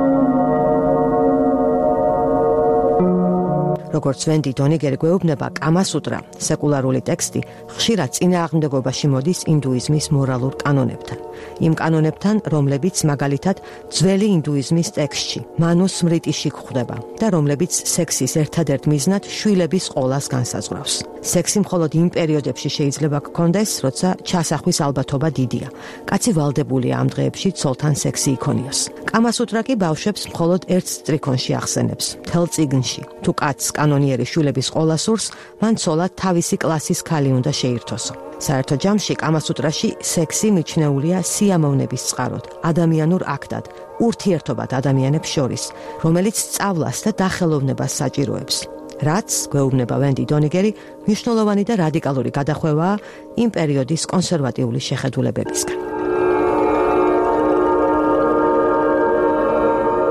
როგორც ვენდი დონიგერი გვეუბნება, კამასუტრა, სეკულარული ტექსტი, ხშირად წინააღმდეგობაში მოდის ინდუიზმის მორალურ კანონებთან. იმ კანონებთან, რომლებიც მაგალითად ძველი ინდუიზმის ტექსტში, მანუსმრიტიში გვხვდება და რომლებიც სექსის ერთადერთ მიზნად შვილების ყოლას განსაზღვრავს. სექსი მხოლოდ იმ პერიოდებში შეიძლება გქონდეს, როცა ჩასახვის ალბათობა დიდია. კაცი ვალდებულია ამ დღეებში ცოლთან სექსი იქონიოს. კამასუტრა კი ბავშვებს მხოლოდ ერთ სტრიქონში ახსენებს, მთელ წიგნში. თუ კაცს კანონიერი შვილების ყოლა სურს, მან ცოლად თავისი კლასის ქალი უნდა შეირთოსო. საერთო ჯამში კამასუტრაში სექსი მიჩნეულია სიამოვნების წყაროდ, ადამიანურ აქტად, ურთიერთობად ადამიანებს შორის, რომელიც სწავლას და დახელოვნებას საჭიროებს. რაც, გვეუბნება ვენდი დონიგერი, მნიშვნელოვანი და რადიკალური გადახვევაა იმ პერიოდის კონსერვატიული შეხედულებებისგან.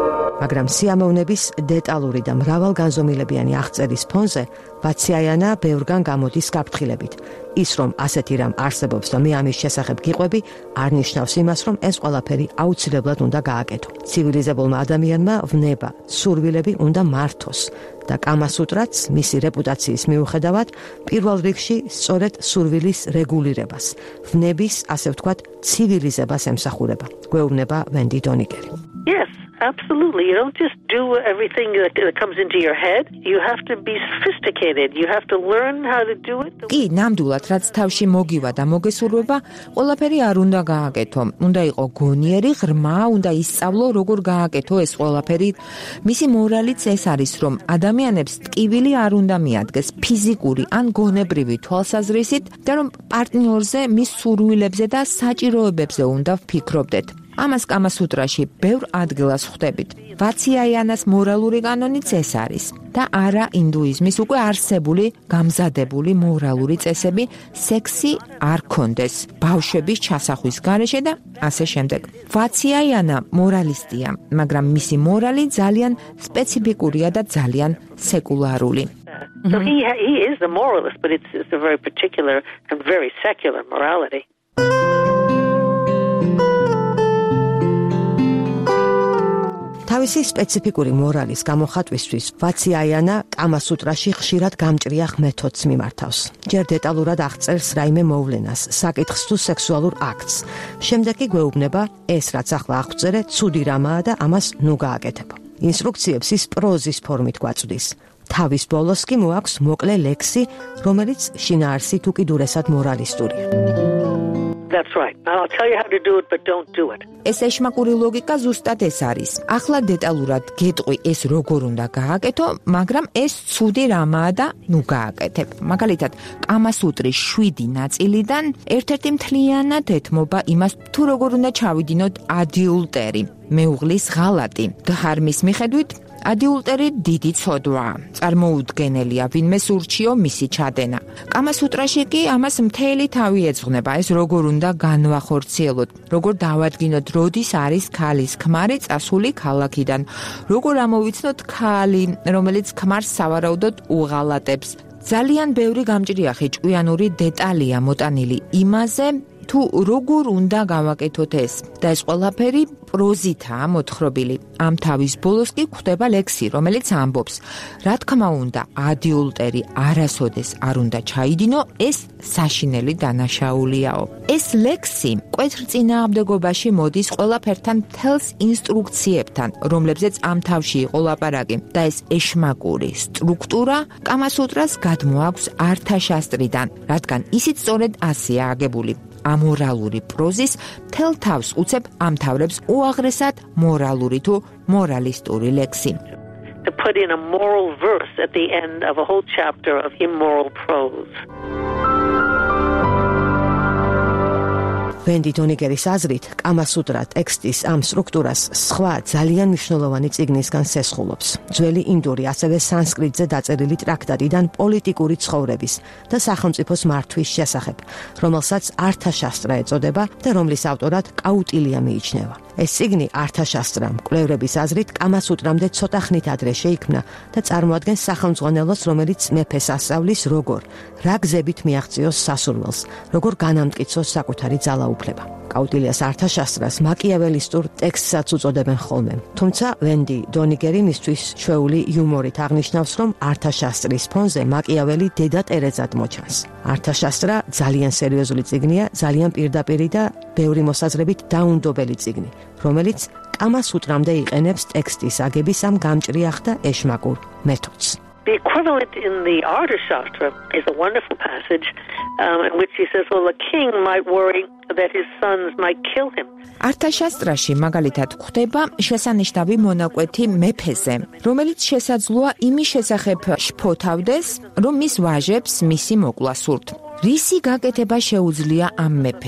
მაგრამ სიამოვნების დეტალური და მრავალგანზომილებიანი აღწერის ფონზე ვაციაიანა ბევრგან გამოდის გაფრთხილებით. ის რომ ასეთი რამ არსებობს და მე ამის შესახებ გიყვები, არ ნიშნავს იმას, რომ ეს ყველაფერი აუცილებლად უნდა გააკეთო. ცივილიზებულმა ადამიანმა ვნება, სურვილები უნდა მართოს და კამასუტრაც მისი რეპუტაციის მიუხედავად პირველ რიგში სწორედ სურვილის რეგულირებას, ვნების, ასე ვთქვათ, ცივილიზებას ემსახურება. გვეუბნება ვენდი დონიგერი. Yes, absolutely. You don't just do everything that, that comes into your head. You have to be sophisticated. You have to learn how to do it. კი, ნამდვილად, რაც თავში მოგივა და მოგესურვება, ყველაფერი არ უნდა გააკეთო. უნდა იყო გონიერი, ღრმა, უნდა ისწავლო, როგორ გააკეთო ეს ყველაფერი. მისი მორალიც ეს არის, რომ ადამიანებს ტკივილი არ უნდა მიადგეს ფიზიკური ან გონებრივი თვალსაზრისით და რომ პარტნიორზე, მის სურვილებზე და საჭიროებებზე უნდა ვფიქრობდეთ. ამას კამასუტრაში ბევრ ადგილას ხვდებით. ვაციაიანას მორალური კანონიც ეს არის და არა ინდუიზმის უკვე არსებული გამზადებული მორალური წესები სექსი არ კონდეს ბავშვების ჩასახვის გარეშე და ასე შემდეგ. ვაციაიანა მორალისტია, მაგრამ მისი მორალი ძალიან სპეციფიკურია და ძალიან სეკულარული. So he he is the moralist, but it's, it's a very particular and very secular morality. თავისი სპეციფიკური მორალის გამოხატვისთვის ვაციაიანა კამასუტრაში ხშირად გამჭრიახ მეთოდს მიმართავს. ჯერ დეტალურად აღწერს რაიმე მოვლენას, საკითხს თუ სექსუალურ აქტს. შემდეგ კი გვეუბნება, ეს რაც ახლა აღწერე, ცუდი რამაა და ამას ნუ გააკეთებო. ინსტრუქციებს ის პროზის ფორმით გვაწვდის. თავის ბოლოს კი მოაქვს მოკლე ლექსი, რომელიც შინაარსით უკიდურესად მორალისტურია. That's right. I'll tell you how to do it, but don't do it. ეს ეშმაკური ლოგიკა ზუსტად ეს არის. ახლა დეტალურად გეტყვი ეს როგორ უნდა გააკეთო, მაგრამ ეს ცუდი რამაა და ნუ გააკეთებ. მაგალითად, კამასუტრის შვიდი ნაწილიდან ერთ-ერთი მთლიანად ეთმობა იმას, თუ როგორ უნდა ჩავიდინოთ ადიულტერი, მეუღლის ღალატი. დჰარმის მიხედვით ადიულტერი დიდი ცოდვაა. წარმოუდგენელია, ვინმე სურჩიო მისი ჩადენა. კამასუტრაში კი ამას მთელი თავი ეძღვნება, ეს როგორ უნდა განვახორციელოთ, როგორ დავადგინოთ, როდის არის ქალის ქმარი წასული ქალაქიდან, როგორ ამოვიცნოთ ქალი, რომელიც ქმარს სავარაუდოდ უღალატებს. ძალიან ბევრი გამჭრიახი ჭკვიანური დეტალია მოტანილი იმაზე, თუ როგორ უნდა გავაკეთოთ ეს და ეს ყველაფერი პროზითაა მოთხრობილი. ამ თავის ბოლოს კი გვხვდება ლექსი, რომელიც ამბობს, რა თქმა უნდა, ადიულტერი არასოდეს არ უნდა ჩაიდინო, ეს საშინელი დანაშაულიაო. ეს ლექსი მკვეთრწინააღმდეგობაში მოდის ყველაფერთან მთელს ინსტრუქციებთან, რომლებზეც ამ თავში იყო ლაპარაკი და ეს ეშმაკური სტრუქტურა კამასუტრას გადმოაქვს ართაშასტრიდან, რადგან ისიც სწორედ ასეა აგებული. ამორალური პროზის მთელ თავს უცებ ამთავრებს უაღრესად მორალური თუ მორალისტური ლექსი. To put in a moral verse at the end of a whole chapter of immoral prose. ვენდი დონიგერის აზრით, კამასუტრა ტექსტის ამ სტრუქტურას სხვა ძალიან მნიშვნელოვანი წიგნისგან სესხულობს. ძველი ინდური, ასევე სანსკრიტზე დაწერილი ტრაქტატიდან პოლიტიკური ცხოვრების და სახელმწიფოს მართვის შესახებ, რომელსაც ართაშასტრა ეწოდება და რომლის ავტორად კაუტილია მიიჩნევა. ეს წიგნი ართაშასტრა მკვლევრების აზრით კამასუტრამდე ცოტა ხნით ადრე შეიქმნა და წარმოადგენს სახელმძღვანელოს, რომელიც მეფეს ასწავლის როგორ, რა გზებით მიაღწიოს სასურველს, როგორ განამტკიცოს საკუთარი ძალაუფლება. კაუტილიას ართაშასტრას მაკიაველისტურ ტექსტსაც უწოდებენ ხოლმე. თუმცა ვენდი დონიგერი მისთვის ჩვეული იუმორით აღნიშნავს, რომ ართაშასტრის ფონზე მაკიაველი დედა ტერეზად მოჩანს. ართაშასტრა ძალიან სერიოზული წიგნია, ძალიან პირდაპირი და ბევრი მოსაზრებით დაუნდობელი წიგნი, რომელიც კამასუტრამდე იყენებს ტექსტის აგების ამ გამჭრიახ და ეშმაკურ მეთოდს. The equivalent in the Arthashastra is a wonderful passage um, in which he says, well, the king might worry that his sons might kill him. ართაშასტრაში მაგალითად გვხვდება შესანიშნავი მონაკვეთი მეფეზე, რომელიც შესაძლოა იმის შესახებ შფოთავდეს, რომ მის ვაჟებს მისი მოკლა სურთ. რისი გაკეთება შეუძლია ამ მეფეს?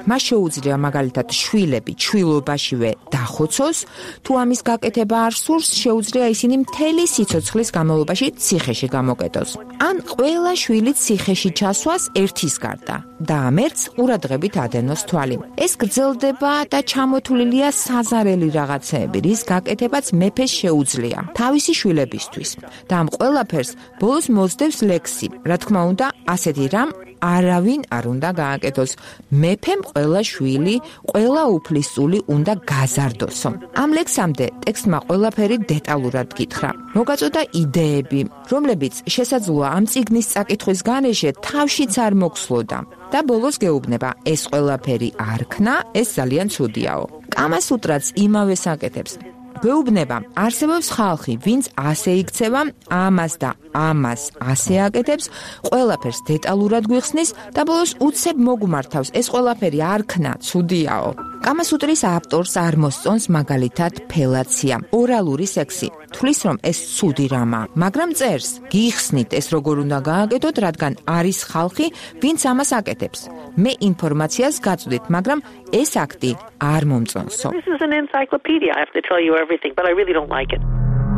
მას შეუძლია მაგალითად შვილები ჩვილობაშივე დახოცოს, თუ ამის გაკეთება არ სურს, შეუძლია ისინი მთელი სიცოცხლის განმავლობაში ციხეში გამოკეტოს. ან ყველა შვილი ციხეში ჩასვას ერთის გარდა და ამ ერთს ყურადღებით ადენოს თვალი. ეს გრძელდება და ჩამოთვლილია საზარელი რაღაცეები, რის გაკეთებაც მეფეს შეუძლია თავისი შვილებისთვის. და ამ ყველაფერს ბოლოს მოძდევს ლექსი. რა თქმა უნდა, ასეთი რამ არავინ არ უნდა გააკეთოს. მეფემ ყველა შვილი, ყველა უფლისწული უნდა გაზარდოსო. ამ ლექსამდე ტექსტმა ყველაფერი დეტალურად გითხრა. მოგაწოდა იდეები, რომლებიც შესაძლოა ამ წიგნის წაკითხვის გარეშე თავშიც არ მოგსვლოდა. და ბოლოს გეუბნება, ეს ყველაფერი არ ქნა, ეს ძალიან ცუდიაო. კამასუტრაც იმავეს აკეთებს. გეუბნება, არსებობს ხალხი, ვინც ასე იქცევა, ამას და ამას ასე აკეთებს, ყველაფერს დეტალურად გვიხსნის და ბოლოს უცებ მოგმართავს, ეს ყველაფერი არ ქნა, ცუდიაო. კამასუტრის ავტორს არ მოსწონს მაგალითად ფელაცია, ორალური სექსი. თვლის, რომ ეს ცუდი რამაა, მაგრამ წერს, გიხსნით ეს როგორ უნდა გააკეთოთ, რადგან არის ხალხი, ვინც ამას აკეთებს. მე ინფორმაციას გაწვდით, მაგრამ ეს აქტი არ მომწონსო. This is an encyclopedia. I have to tell you everything, but I really don't like it.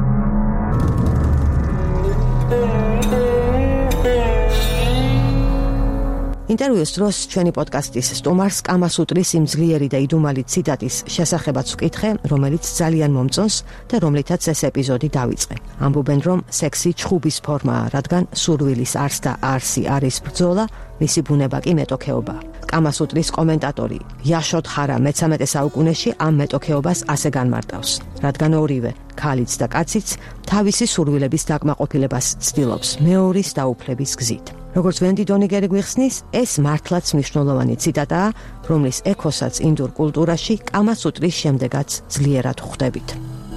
ინტერვიუს დროს ჩვენი პოდკასტის სტუმარს კამასუტრის იმ ძლიერი და იდუმალი ციტატის შესახებაც ვკითხე, რომელიც ძალიან მომწონს და რომლითაც ეს ეპიზოდი დავიწყე. ამბობენ, რომ სექსი ჩხუბის ფორმაა, რადგან სურვილის არს და არსი არის ბრძოლა, მისი ბუნება კი მეტოქეობა. კამასუტრის კომენტატორი იაშოთ ხარა მეთერთმეტე საუკუნეში ამ მეტოქეობას ასე განმარტავს, რადგან ორივე, ქალიც და კაციც, თავისი სურვილების დაკმაყოფილებას ცდილობს მეორის დაუფლების გზით. როგორც ვენდი დონიგერი გვიხსნის, ეს მართლაც მნიშვნელოვანი ციტატაა, რომლის ექოსაც ინდურ კულტურაში კამასუტრის შემდეგაც ძლიერად ხვდებით.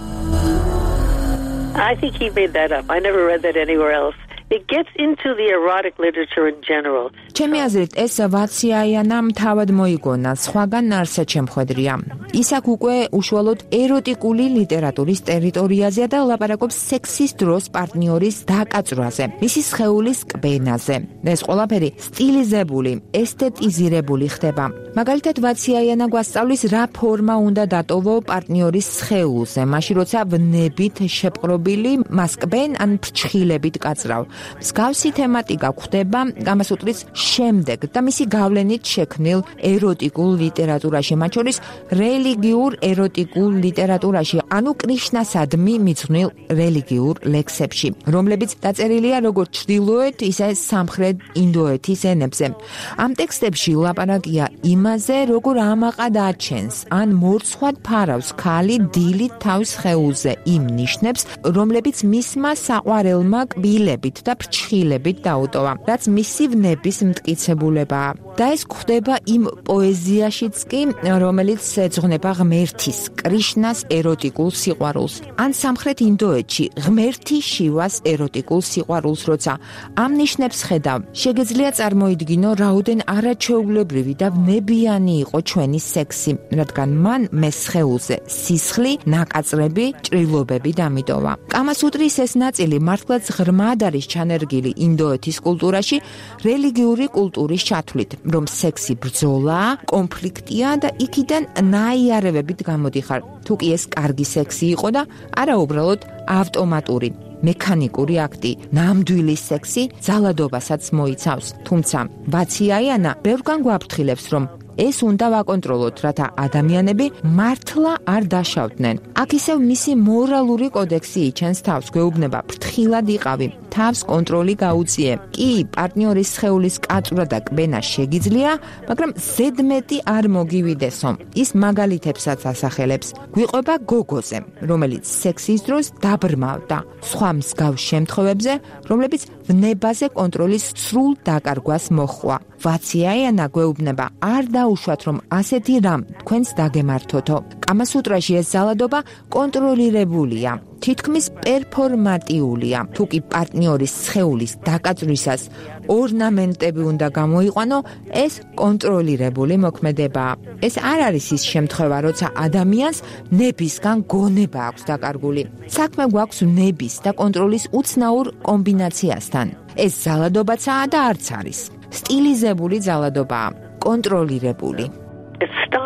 I think he made that up. I never read that anywhere else. It gets into the erotic literature in general. ჩემი აზრით, ეს ვაციაიანამ თავად მოიგონა, სხვაგან არსად შემხედრია. ის აქ უკვე უშუალოდ ეროტიკული ლიტერატურის ტერიტორიაზეა და ლაპარაკობს სექსის დროს პარტნიორის დაკაწვაზე, მისი სხეულის კბენაზე. ეს ყველაფერი სტილიზებული, ესთეტიზირებული ხდება. მაგალითად, ვაციაიანა გვასწავლის, რა ფორმა უნდა დატოვო პარტნიორის სხეულზე, მაშინ როცა ვნებით შეპყრობილი მას კბენ ან ფრჩხილებით კაწრავ. მსგავსი თემატიკა გვხვდება კამასუტრის შემდეგ და მისი გავლენით შექმნილ ეროტიკულ ლიტერატურაში, მათ შორის რელიგიურ ეროტიკულ ლიტერატურაში, ანუ კრიშნასადმი მიძღვნილ რელიგიურ ლექსებში, რომლებიც დაწერილია როგორც ჩრდილოეთ, ისე სამხრეთ ინდოეთის ენებზე. ამ ტექსტებში ლაპარაკია იმაზე, როგორ ამაყად აჩენს ან მორცხვად ფარავს ქალი დილით თავის სხეულზე იმ ნიშნებს, რომლებიც მისმა საყვარელმა კბილებით და ფრჩხილებით დაუტოვა, რაც მისი ვნების მტკიცებულებაა. და ეს გვხვდება იმ პოეზიაშიც კი, რომელიც ეძღვნება ღმერთის, კრიშნას ეროტიკულ სიყვარულს. ან სამხრეთ ინდოეთში ღმერთი შივას ეროტიკულ სიყვარულს, როცა ამ ნიშნებს ხედავ, შეგეძლია წარმოიდგინო, რაოდენ არაჩვეულებრივი და ვნებიანი იყო ჩვენი სექსი, რადგან მან მე სხეულზე სისხლი, ნაკაწრები, ჭრილობები დამიტოვა. კამასუტრის ეს ნაწილი მართლაც ღრმად არის ჩანერგილი ინდოეთის კულტურაში რელიგიური კულტურის ჩათვლით, რომ სექსი ბრძოლაა, კონფლიქტია და იქიდან ნაიარევებით გამოდიხარ. თუ კი ეს კარგი სექსი იყო და არა უბრალოდ ავტომატური, მექანიკური აქტი, ნამდვილი სექსი ძალადობასაც მოიცავს. თუმცა ვაციაიანა ბევრგან გვაფრთხილებს, რომ ეს უნდა ვაკონტროლოთ, რათა ადამიანები მართლა არ დაშავდნენ. აქ ისევ მისი მორალური კოდექსი იჩენს თავს, გვეუბნება ფრთხილად იყავი, თავს კონტროლი გაუწიე. კი, პარტნიორის სხეულის კაწვრა და კბენა შეგიძლია, მაგრამ ზედმეტი არ მოგივიდესო. ის მაგალითებსაც ასახელებს. გვიყვება გოგოზე, რომელიც სექსის დროს დაბრმავდა, სხვა მსგავს შემთხვევებზე, რომლებიც ვნებაზე კონტროლის სრულ დაკარგვას მოჰყვა. ვაციაიანა გვეუბნება, არ დაუშვათ, რომ ასეთი რამ თქვენს დაგემართოთო. კამასუტრაში ეს ძალადობა კონტროლირებულია, თითქმის პერფორმატიულია. თუ კი პარტნიორის სხეულის დაკაწვისას ორნამენტები უნდა გამოიყვანო, ეს კონტროლირებული მოქმედებაა. ეს არ არის ის შემთხვევა, როცა ადამიანს ნებისგან გონება აქვს დაკარგული. საქმე გვაქვს ნების და კონტროლის უცნაურ კომბინაციასთან. ეს ძალადობაცაა და არც არის სტილიზებული ძალადობაა, კონტროლირებული.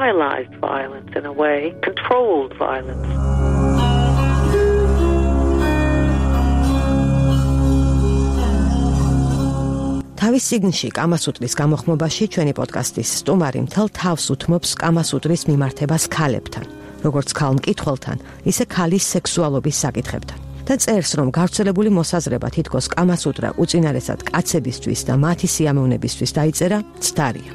stylized violence in a way, controlled violence. თავის სიგნში კამასუტრის გამოხმობაში ჩვენი პოდკასტის სტუმარი მთელ თავს უთმობს კამასუტრის მიმართებას ქალებთან, როგორც ქალ მკითხველთან, ისე ქალის სექსუალობის საკითხებთან. და წერს, რომ გავრცელებული მოსაზრება თითქოს კამასუტრა უწინარესად კაცებისთვის და მათი სიამოვნებისთვის დაიწერა ცდარია.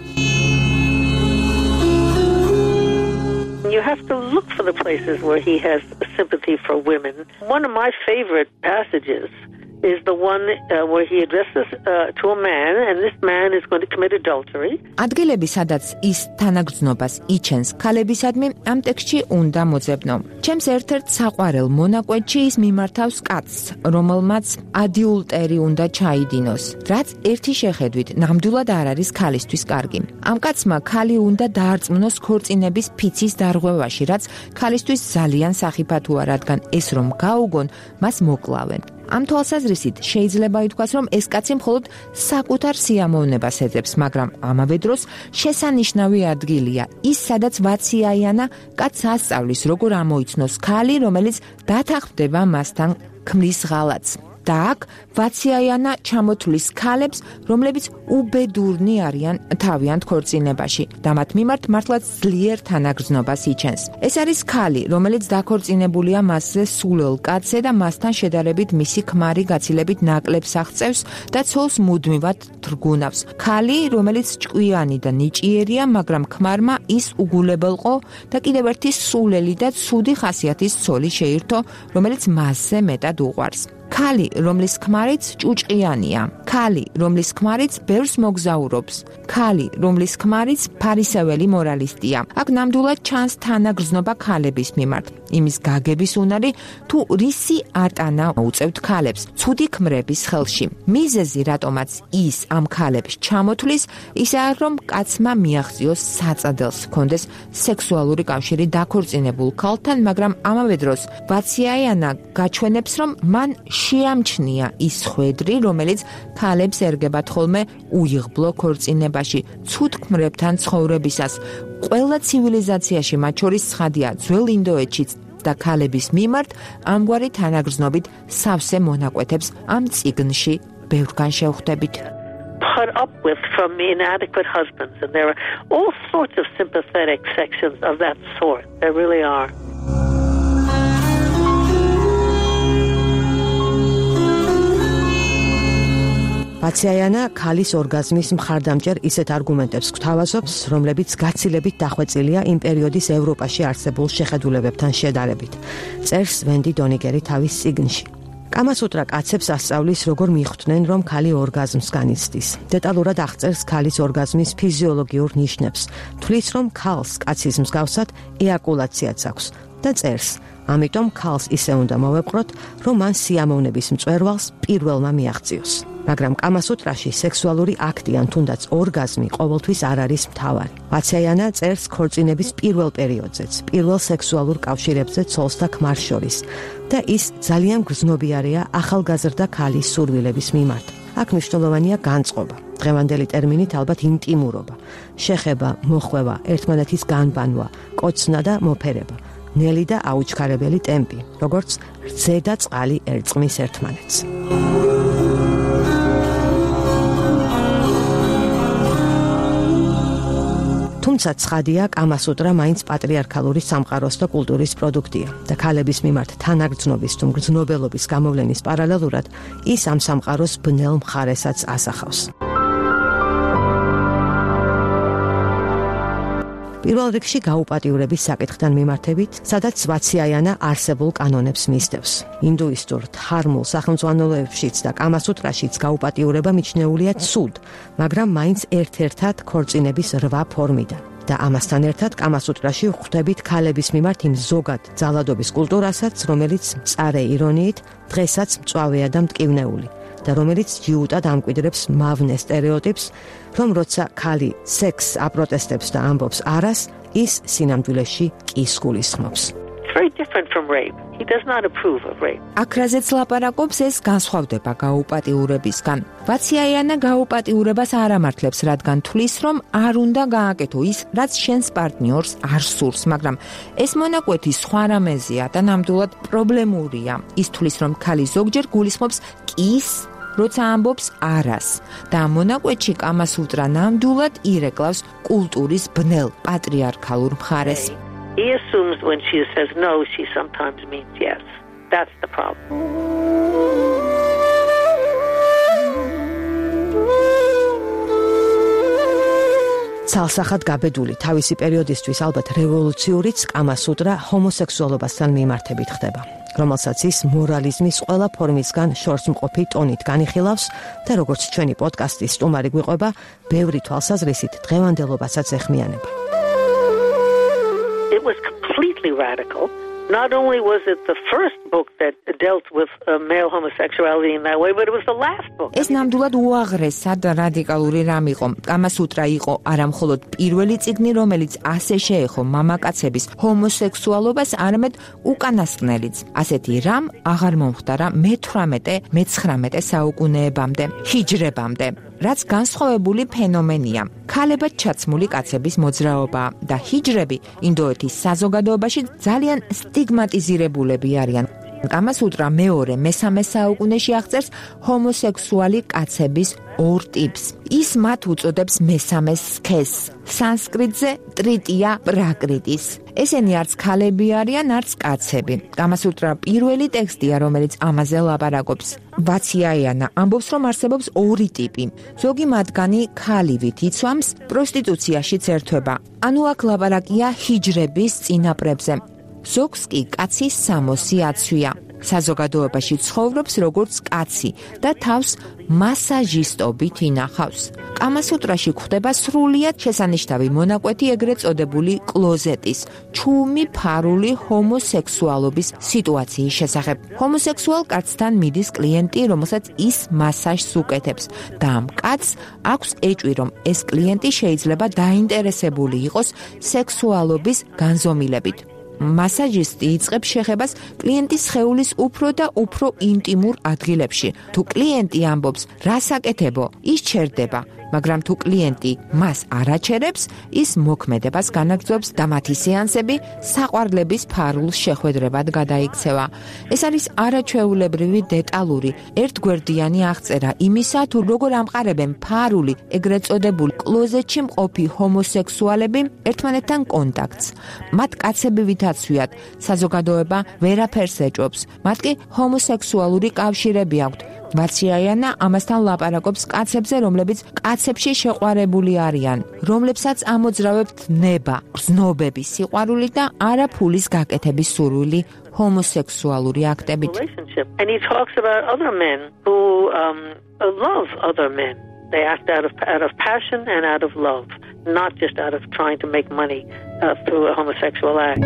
You have to look for the places where he has sympathy for women. One of my favorite passages is the one uh, where he addresses uh, to a man, and this man is going to commit adultery. ადგილები, სადაც ის თანაგრძნობას იჩენს ქალებისადმი, ამ ტექსტში უნდა მოძებნო. ჩემს ერთ-ერთ საყვარელ მონაკვეთში ის მიმართავს კაცს, რომელმაც ადიულტერი უნდა ჩაიდინოს, რაც ერთი შეხედვით ნამდვილად არ არის ქალისთვის კარგი. ამ კაცმა ქალი უნდა დაარწმუნოს ქორწინების ფიცის დარღვევაში, რაც ქალისთვის ძალიან სახიფათოა, რადგან ეს რომ გაუგონ, მას მოკლავენ. ამ თვალსაზრისით შეიძლება ითქვას, რომ ეს კაცი მხოლოდ საკუთარ სიამოვნებას ეძებს, მაგრამ ამავე დროს შესანიშნავი ადგილია ის, სადაც ვაციაიანა კაცს ასწავლის, როგორ ამოიცნოს ქალი, რომელიც დათანხმდება მასთან ქმრის ღალატს. და აქ ვაციაიანა ჩამოთვლის ქალებს, რომლებიც უბედურნი არიან თავიანთ ქორწინებაში და მათ მიმართ მართლაც ძლიერ თანაგრძნობას იჩენს. ეს არის ქალი, რომელიც დაქორწინებულია მასზე სულელ კაცზე და მასთან შედარებით მისი ქმარი გაცილებით ნაკლებს აღწევს და ცოლს მუდმივად თრგუნავს. ქალი, რომელიც ჭკვიანი და ნიჭიერია, მაგრამ ქმარმა ის უგულებელყო და კიდევ ერთი სულელი და ცუდი ხასიათის ცოლი შეირთო, რომელიც მასზე მეტად უყვარს. ქალი, რომლის ქმარიც ჭუჭყიანია, ქალი, რომლის ქმარიც ბევრს მოგზაურობს, ქალი, რომლის ქმარიც ფარისეველი მორალისტია. აქ ნამდვილად ჩანს თანაგრძნობა ქალების მიმართ. იმის გაგების უნარი, თუ რისი ატანა უწევთ ქალებს, ცუდი ქმრების ხელში. მიზეზი, რატომაც ის ამ ქალებს ჩამოთვლის, ისაა, რომ კაცმა მიაღწიოს საწადელს, ჰქონდეს სექსუალური კავშირი დაქორწინებულ ქალთან, მაგრამ ამავე დროს ვაციაიანა გაჩვენებს, რომ მან შეამჩნია ის ხვედრი, რომელიც ქალებს ერგებათ ხოლმე უიღბლო ქორწინებაში, ცუდ ქმრებთან ცხოვრებისას. ყველა ცივილიზაციაში, მათ შორის ცხადია ძველ ინდოეთშიც და ქალების მიმართ ამგვარი თანაგრძნობით სავსე მონაკვეთებს ამ წიგნში ბევრგან შევხვდებით. Put up with from inadequate husbands, and there are all sorts of sympathetic sections of that sort. There really are. ვაციაიანა ქალის ორგაზმის მხარდამჭერ ისეთ არგუმენტებს გვთავაზობს, რომლებიც გაცილებით დახვეწილია იმ პერიოდის ევროპაში არსებულ შეხედულებებთან შედარებით. წერს ვენდი დონიგერი თავის წიგნში. კამასუტრა კაცებს ასწავლის, როგორ მიხვდნენ, რომ ქალი ორგაზმს განიცდის. დეტალურად აღწერს ქალის ორგაზმის ფიზიოლოგიურ ნიშნებს. თვლის, რომ ქალს კაცის მსგავსად ეაკულაციაც აქვს და წერს, ამიტომ ქალს ისე უნდა მოვეპყროთ, რომ მან სიამოვნების მწვერვალს პირველმა მიაღწიოს. მაგრამ კამასუტრაში სექსუალური აქტი ან თუნდაც ორგაზმი ყოველთვის არ არის მთავარი. ვაციაიანა წერს ქორწინების პირველ პერიოდზეც, პირველ სექსუალურ კავშირებზე ცოლს და ქმარს შორის და ის ძალიან გრძნობიარეა ახალგაზრდა ქალის სურვილების მიმართ. აქ მნიშვნელოვანია განწყობა, დღევანდელი ტერმინით ალბათ ინტიმურობა, შეხება, მოხვევა, ერთმანეთის განბანვა, კოცნა და მოფერება, ნელი და აუჩქარებელი ტემპი, როგორც რძე და წყალი ერწყმის ერთმანეთს. თუმცა ცხადია, კამასუტრა მაინც პატრიარქალური სამყაროს და კულტურის პროდუქტია და ქალების მიმართ თანაგრძნობის თუ მგრძნობელობის გამოვლენის პარალელურად ის ამ სამყაროს ბნელ მხარესაც ასახავს. პირველ რიგში გაუპატიურების საკითხთან მიმართებით, სადაც ვაციაიანა არსებულ კანონებს მისდევს. ინდუისტურ დჰარმულ სახელმძღვანელოებშიც და კამასუტრაშიც გაუპატიურება მიჩნეულია ცუდ, მაგრამ მაინც ერთ-ერთად ქორწინების რვა ფორმიდან. და ამასთან ერთად კამასუტრაში ვხვდებით ქალების მიმართ იმ ზოგად ძალადობის კულტურასაც, რომელიც მწარე ირონიით დღესაც მწვავეა და მტკივნეული და რომელიც ჯიუტად ამკვიდრებს მავნე სტერეოტიპს, რომ როცა ქალი სექსს აპროტესტებს და ამბობს არას, ის სინამდვილეში კის გულისხმობს. very different from rape. He does not approve of rape. აკრაზეც ლაპარაკობს, ეს განსხვავდება გაუპატიურებისგან. ვაციაიანა გაუპატიურებას არ ამართლებს, რადგან თვლის, რომ არ უნდა გააკეთო ის, რაც შენს პარტნიორს არ სურს, მაგრამ ეს მონაკვეთი სხვა რამეზეა და ნამდვილად პრობლემურია. ის თვლის, რომ ქალი ზოგჯერ გულისხმობს კის, როცა ამბობს არას და ამ მონაკვეთში კამასუტრა ნამდვილად ირეკლავს კულტურის ბნელ პატრიარქალურ მხარეს. He assumes when she says no, she sometimes means yes. That's the problem. ცალსახად გაბედული თავისი პერიოდისთვის ალბათ რევოლუციურიც კამასუტრა ჰომოსექსუალობასთან მიმართებით ხდება, რომელსაც ის მორალიზმის ყველა ფორმისგან შორსმყოფი ტონით განიხილავს და როგორც ჩვენი პოდკასტის სტუმარი გვიყვება, ბევრი თვალსაზრისით დღევანდელობასაც ეხმიანება. It was completely radical. Not only was it the first book that dealt with uh, male homosexuality in that way, but it was the last book. ეს ნამდვილად უაღრესად რადიკალური რამ იყო. კამასუტრა იყო არა მხოლოდ პირველი წიგნი, რომელიც ასე შეეხო მამაკაცების ჰომოსექსუალობას, არამედ უკანასკნელიც. ასეთი რამ აღარ მომხდარა მეთვრამეტე მეცხრამეტე საუკუნეებამდე, ჰიჯრებამდე. რაც განსხვავებული ფენომენია. ქალებად ჩაცმული კაცების მოძრაობა და ჰიჯრები ინდოეთის საზოგადოებაში ძალიან სტიგმატიზირებულები არიან. კამასუტრა მეორე, მესამე საუკუნეში აღწერს ჰომოსექსუალი კაცების ორ ტიპს. ის მათ უწოდებს მესამეს სქესს. სანსკრიტზე ტრიტია პრაკრიტის. ესენი არც ქალები არიან, არც კაცები. კამასუტრა პირველი ტექსტია, რომელიც ამაზე ლაპარაკობს. ვაციაიანა ამბობს, რომ არსებობს ორი ტიპი. ზოგი მათგანი ქალივით იცვამს, პროსტიტუციაშიც ერთვება. ანუ აქ ლაპარაკია ჰიჯრების წინაპრებზე. ზოგს კი კაცის სამოსი აცვია. საზოგადოებაში ცხოვრობს როგორც კაცი და თავს მასაჟისტობით ინახავს. კამასუტრაში გვხვდება სრულიად შესანიშნავი მონაკვეთი ეგრეთ წოდებული კლოზეტის, ჩუმი ფარული ჰომოსექსუალობის სიტუაციის შესახებ. ჰომოსექსუალ კაცთან მიდის კლიენტი, რომელსაც ის მასაჟს უკეთებს და ამ კაცს აქვს ეჭვი, რომ ეს კლიენტი შეიძლება დაინტერესებული იყოს სექსუალობის განზომილებით. მასაჟისტი იწყებს შეხებას კლიენტის სხეულის უფრო და უფრო ინტიმურ ადგილებში. თუ კლიენტი ამბობს, რას აკეთებო, ის ჩერდება, მაგრამ თუ კლიენტი მას არ აჩერებს, ის მოქმედებას განაგრძობს და მათი სეანსები საყვარლების ფარულ შეხვედრებად გადაიქცევა. ეს არის არაჩვეულებრივი დეტალური, ერთგვერდიანი აღწერა იმისა, თუ როგორ ამყარებენ ფარული, ეგრეთ წოდებული კლოზეტში მყოფი ჰომოსექსუალები ერთმანეთთან კონტაქტს. მათ კაცები ვითაცვიათ, საზოგადოება ვერაფერს ეჭვობს, მათ კი ჰომოსექსუალური კავშირები აქვთ. ვაციაიანა ამასთან ლაპარაკობს კაცებზე, რომლებიც კაცებში შეყვარებული არიან, რომლებსაც ამოძრავებთ ნება, გრძნობები, სიყვარული და არა ფულის გაკეთების სურვილი ჰომოსექსუალური აქტებით. And he talks about other men who um, love other men. They act out of out of passion and out of love, not just out of trying to make money uh, through a homosexual act.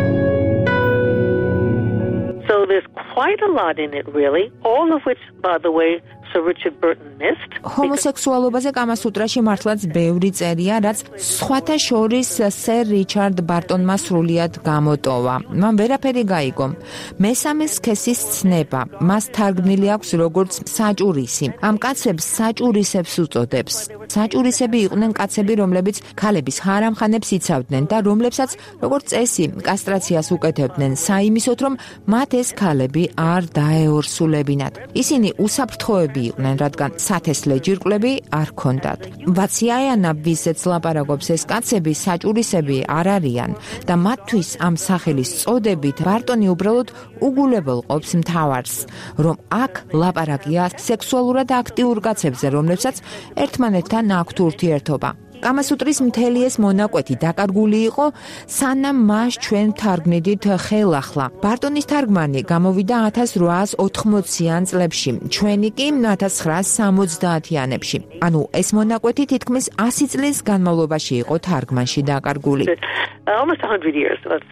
So there's quite a lot in it, really, all of which, by the way, Sir Richard Burton missed. ჰომოსექსუალობაზე კამასუტრაში მართლაც ბევრი წერია, რაც სხვათა შორის სერ რიჩარდ ბარტონმა სრულიად გამოტოვა. მან ვერაფერი გაიგო. მესამე სქესის ცნება, მას თარგმნილი აქვს როგორც საჭურისი. ამ კაცებს საჭურისებს უწოდებს. საჭურისები იყვნენ კაცები, რომლებიც ქალების ჰარამხანებს იცავდნენ და რომლებსაც, როგორც წესი, კასტრაციას უკეთებდნენ, საიმისოდ, რომ მათ ეს ქალები არ დაეორსულებინათ. ისინი უსაფრთხოები იყვნენ, რადგან სათესლე ჯირკვლები არ ჰქონდათ. ვაციაიანა ვიზეც ლაპარაკობს, ეს კაცები საჭურისები არ არიან და მათთვის ამ სახელის წოდებით ბარტონი უბრალოდ უგულებელ ყოფს მთავარს, რომ აქ ლაპარაკია სექსუალურად აქტიურ კაცებზე, რომლებსაც ერთმანეთთან აქვთ ურთიერთობა. კამასუტრის მთელი ეს მონაკვეთი დაკარგული იყო, სანამ მას ჩვენ თარგმნით ხელახლა. ბარტონის თარგმანი გამოვიდა ათას რვაას ოთხმოციან წლებში, ჩვენი კი ათას ცხრაას სამოცდაათიანებში. ანუ ეს მონაკვეთი თითქმის ასი წლის განმავლობაში იყო თარგმანში დაკარგული. Almost one hundred years, let's say.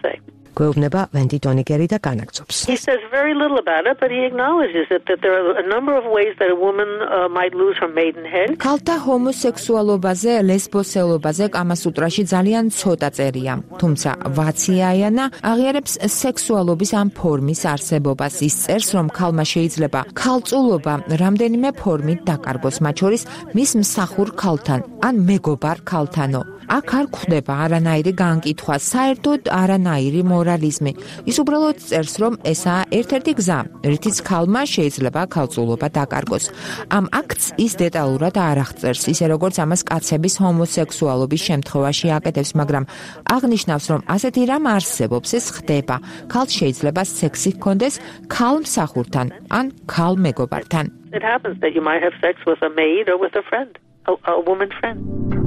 გვეუბნება ვენდი დონიგერი და განაგრძობს. He says very little about it, but he acknowledges it, that there are a number of ways that a woman uh, might lose her maidenhead. ქალთა ჰომოსექსუალობაზე, ლესბოსელობაზე კამასუტრაში ძალიან ცოტა წერია. თუმცა ვაციაიანა აღიარებს სექსუალობის ამ ფორმის არსებობას. ის წერს, რომ ქალმა შეიძლება ქალწულობა რამდენიმე ფორმით დაკარგოს, მათ შორის მის მსახურ ქალთან ან მეგობარ ქალთანო. აქ არ გვხვდება არანაირი განკითხვა, საერთოდ არანაირი მორალიზმი. ის უბრალოდ წერს, რომ ესაა ერთ-ერთი გზა, რითიც ქალმა შეიძლება ქალწულობა დაკარგოს. ამ აქტს ის დეტალურად არ აღწერს, ისე როგორც ამას კაცების ჰომოსექსუალობის შემთხვევაში აკეთებს, მაგრამ აღნიშნავს, რომ ასეთი რამ არსებობს, ეს ხდება. ქალს შეიძლება სექსი ჰქონდეს ქალ მსახურთან ან ქალ მეგობართან. It happens that you might have sex with a maid or with a friend, a, a woman friend.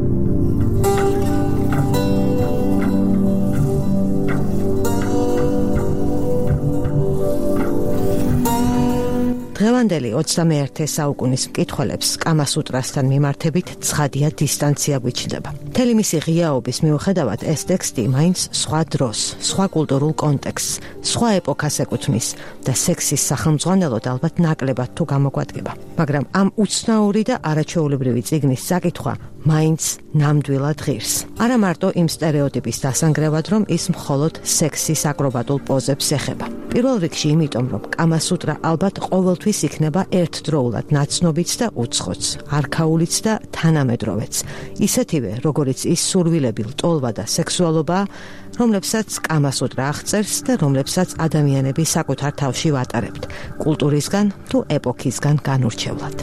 დღევანდელი ოცდამეერთე საუკუნის მკითხველებს კამასუტრასთან მიმართებით ცხადია დისტანცია გვიჩნდება. მთელი მისი ღიაობის მიუხედავად ეს ტექსტი მაინც სხვა დროს, სხვა კულტურულ კონტექსტს, სხვა ეპოქას ეკუთვნის და სექსის სახელმძღვანელოდ ალბათ ნაკლებად თუ გამოგვადგება. მაგრამ ამ უცნაური და არაჩვეულებრივი წიგნის საკითხვა მაინც ნამდვილად ღირს. არა მარტო იმ სტერეოტიპის დასანგრევად, რომ ის მხოლოდ სექსის აკრობატულ პოზებს ეხება. პირველ რიგში იმიტომ, რომ კამასუტრა ალბათ ყოველთვის იქნება ერთდროულად ნაცნობიც და უცხოც, არქაულიც და თანამედროვეც. ისეთივე, როგორიც ის სურვილები, ლტოლვა და სექსუალობა, რომლებსაც კამასუტრა აღწერს და რომლებსაც ადამიანები საკუთარ თავში ვატარებთ, კულტურისგან თუ ეპოქისგან განურჩევლად.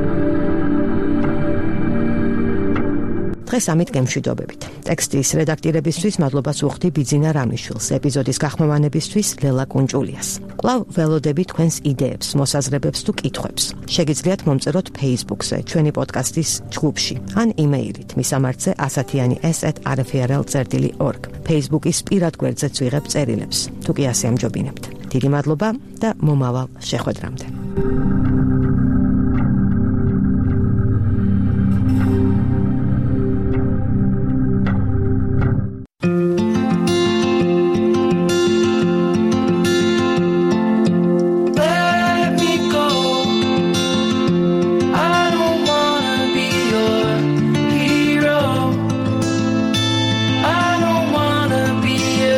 დღეს ამით გემშვიდობებით. ტექსტის რედაქტირებისთვის მადლობას ვუხდი ბიძინა რამიშვილს, ეპიზოდის გახმოვანებისთვის ლელა კუნჭულიას. კვლავ ველოდები თქვენს იდეებს, მოსაზრებებს თუ კითხვებს. შეგიძლიათ მომწეროთ Facebook-ზე, ჩვენი პოდკასტის ჯგუფში, ან იმეილით მისამართზე ასათიანი ეს ეტ არ ეფ არ ელ წერტილი ორგ. Facebook-ის პირად გვერდზეც ვიღებ წერილებს, თუ კი ასე ამჯობინებთ. დიდი მადლობა და მომავალ შეხვედრამდე.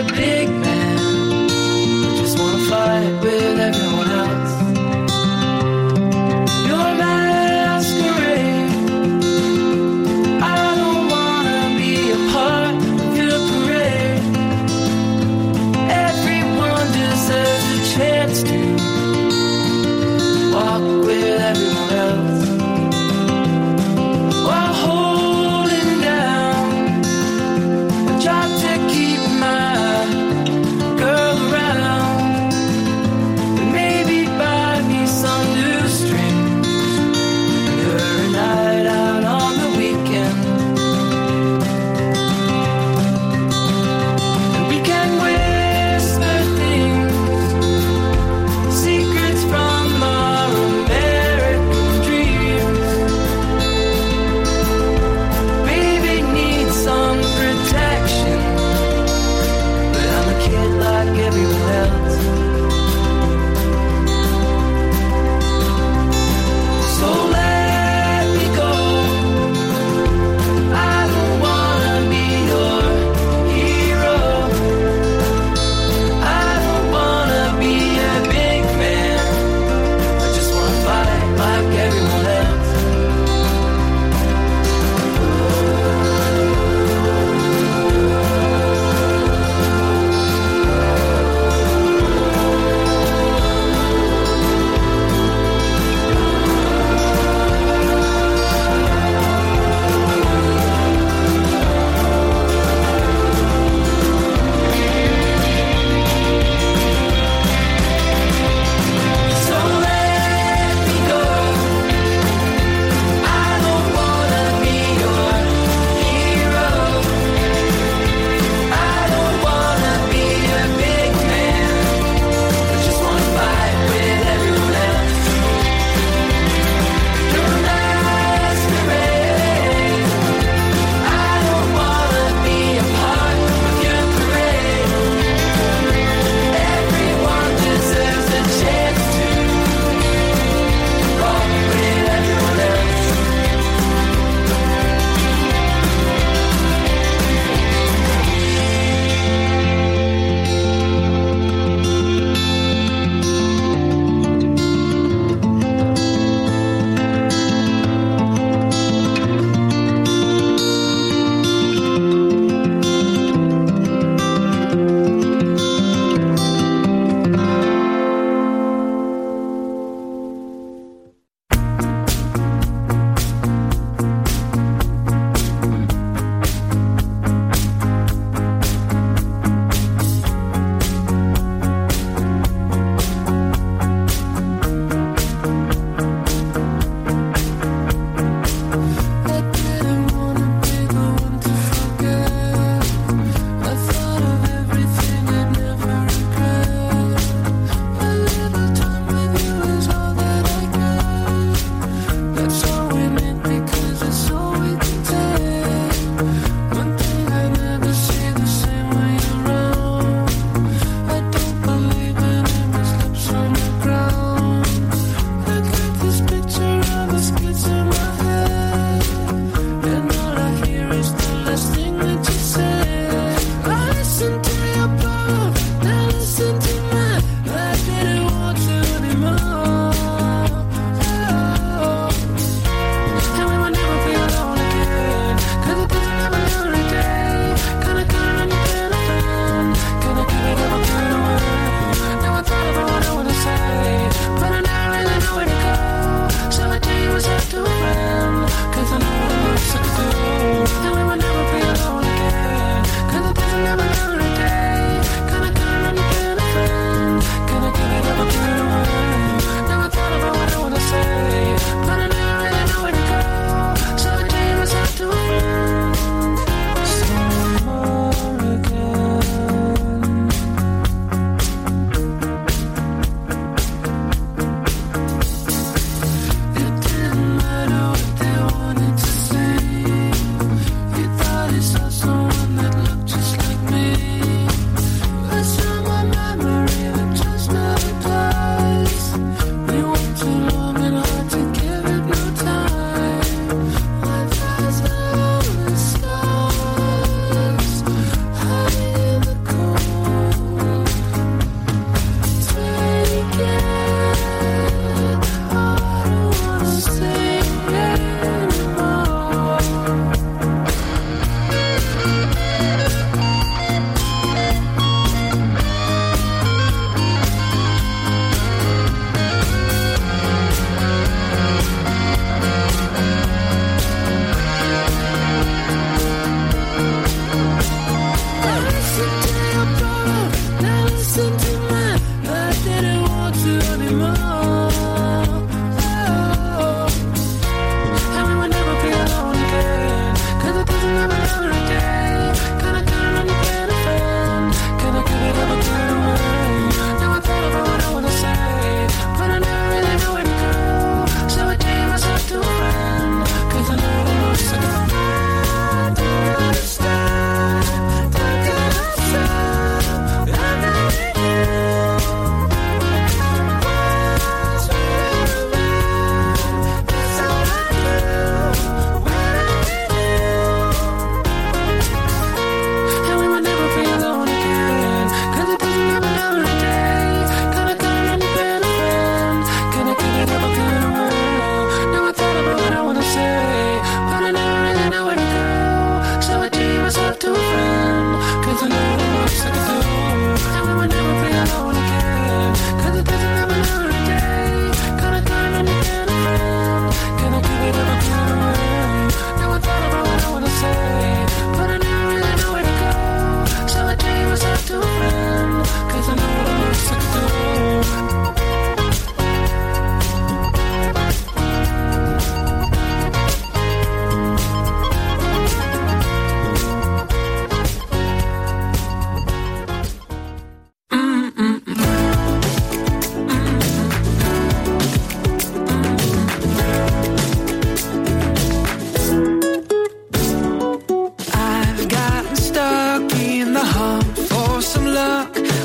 With everyone else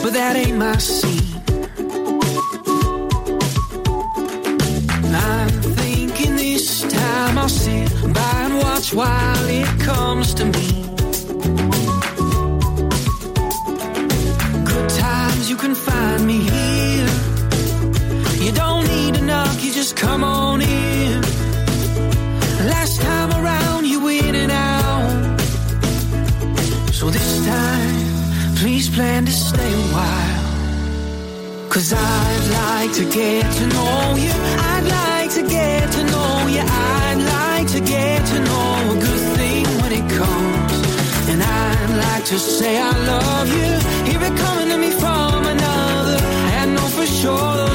but that ain't my scene. I'm thinking this time I'll sit by and watch while it comes to me. Good times, you can find me here. You don't need to knock, you just come on in. Last time around, you in and out. So this time, please plan to stay a while. 'Cause I'd like to get to know you. I'd like to get to know you. I'd like to get to know a good thing when it comes. And I'd like to say I love you. Hear it coming to me from another. I know for sure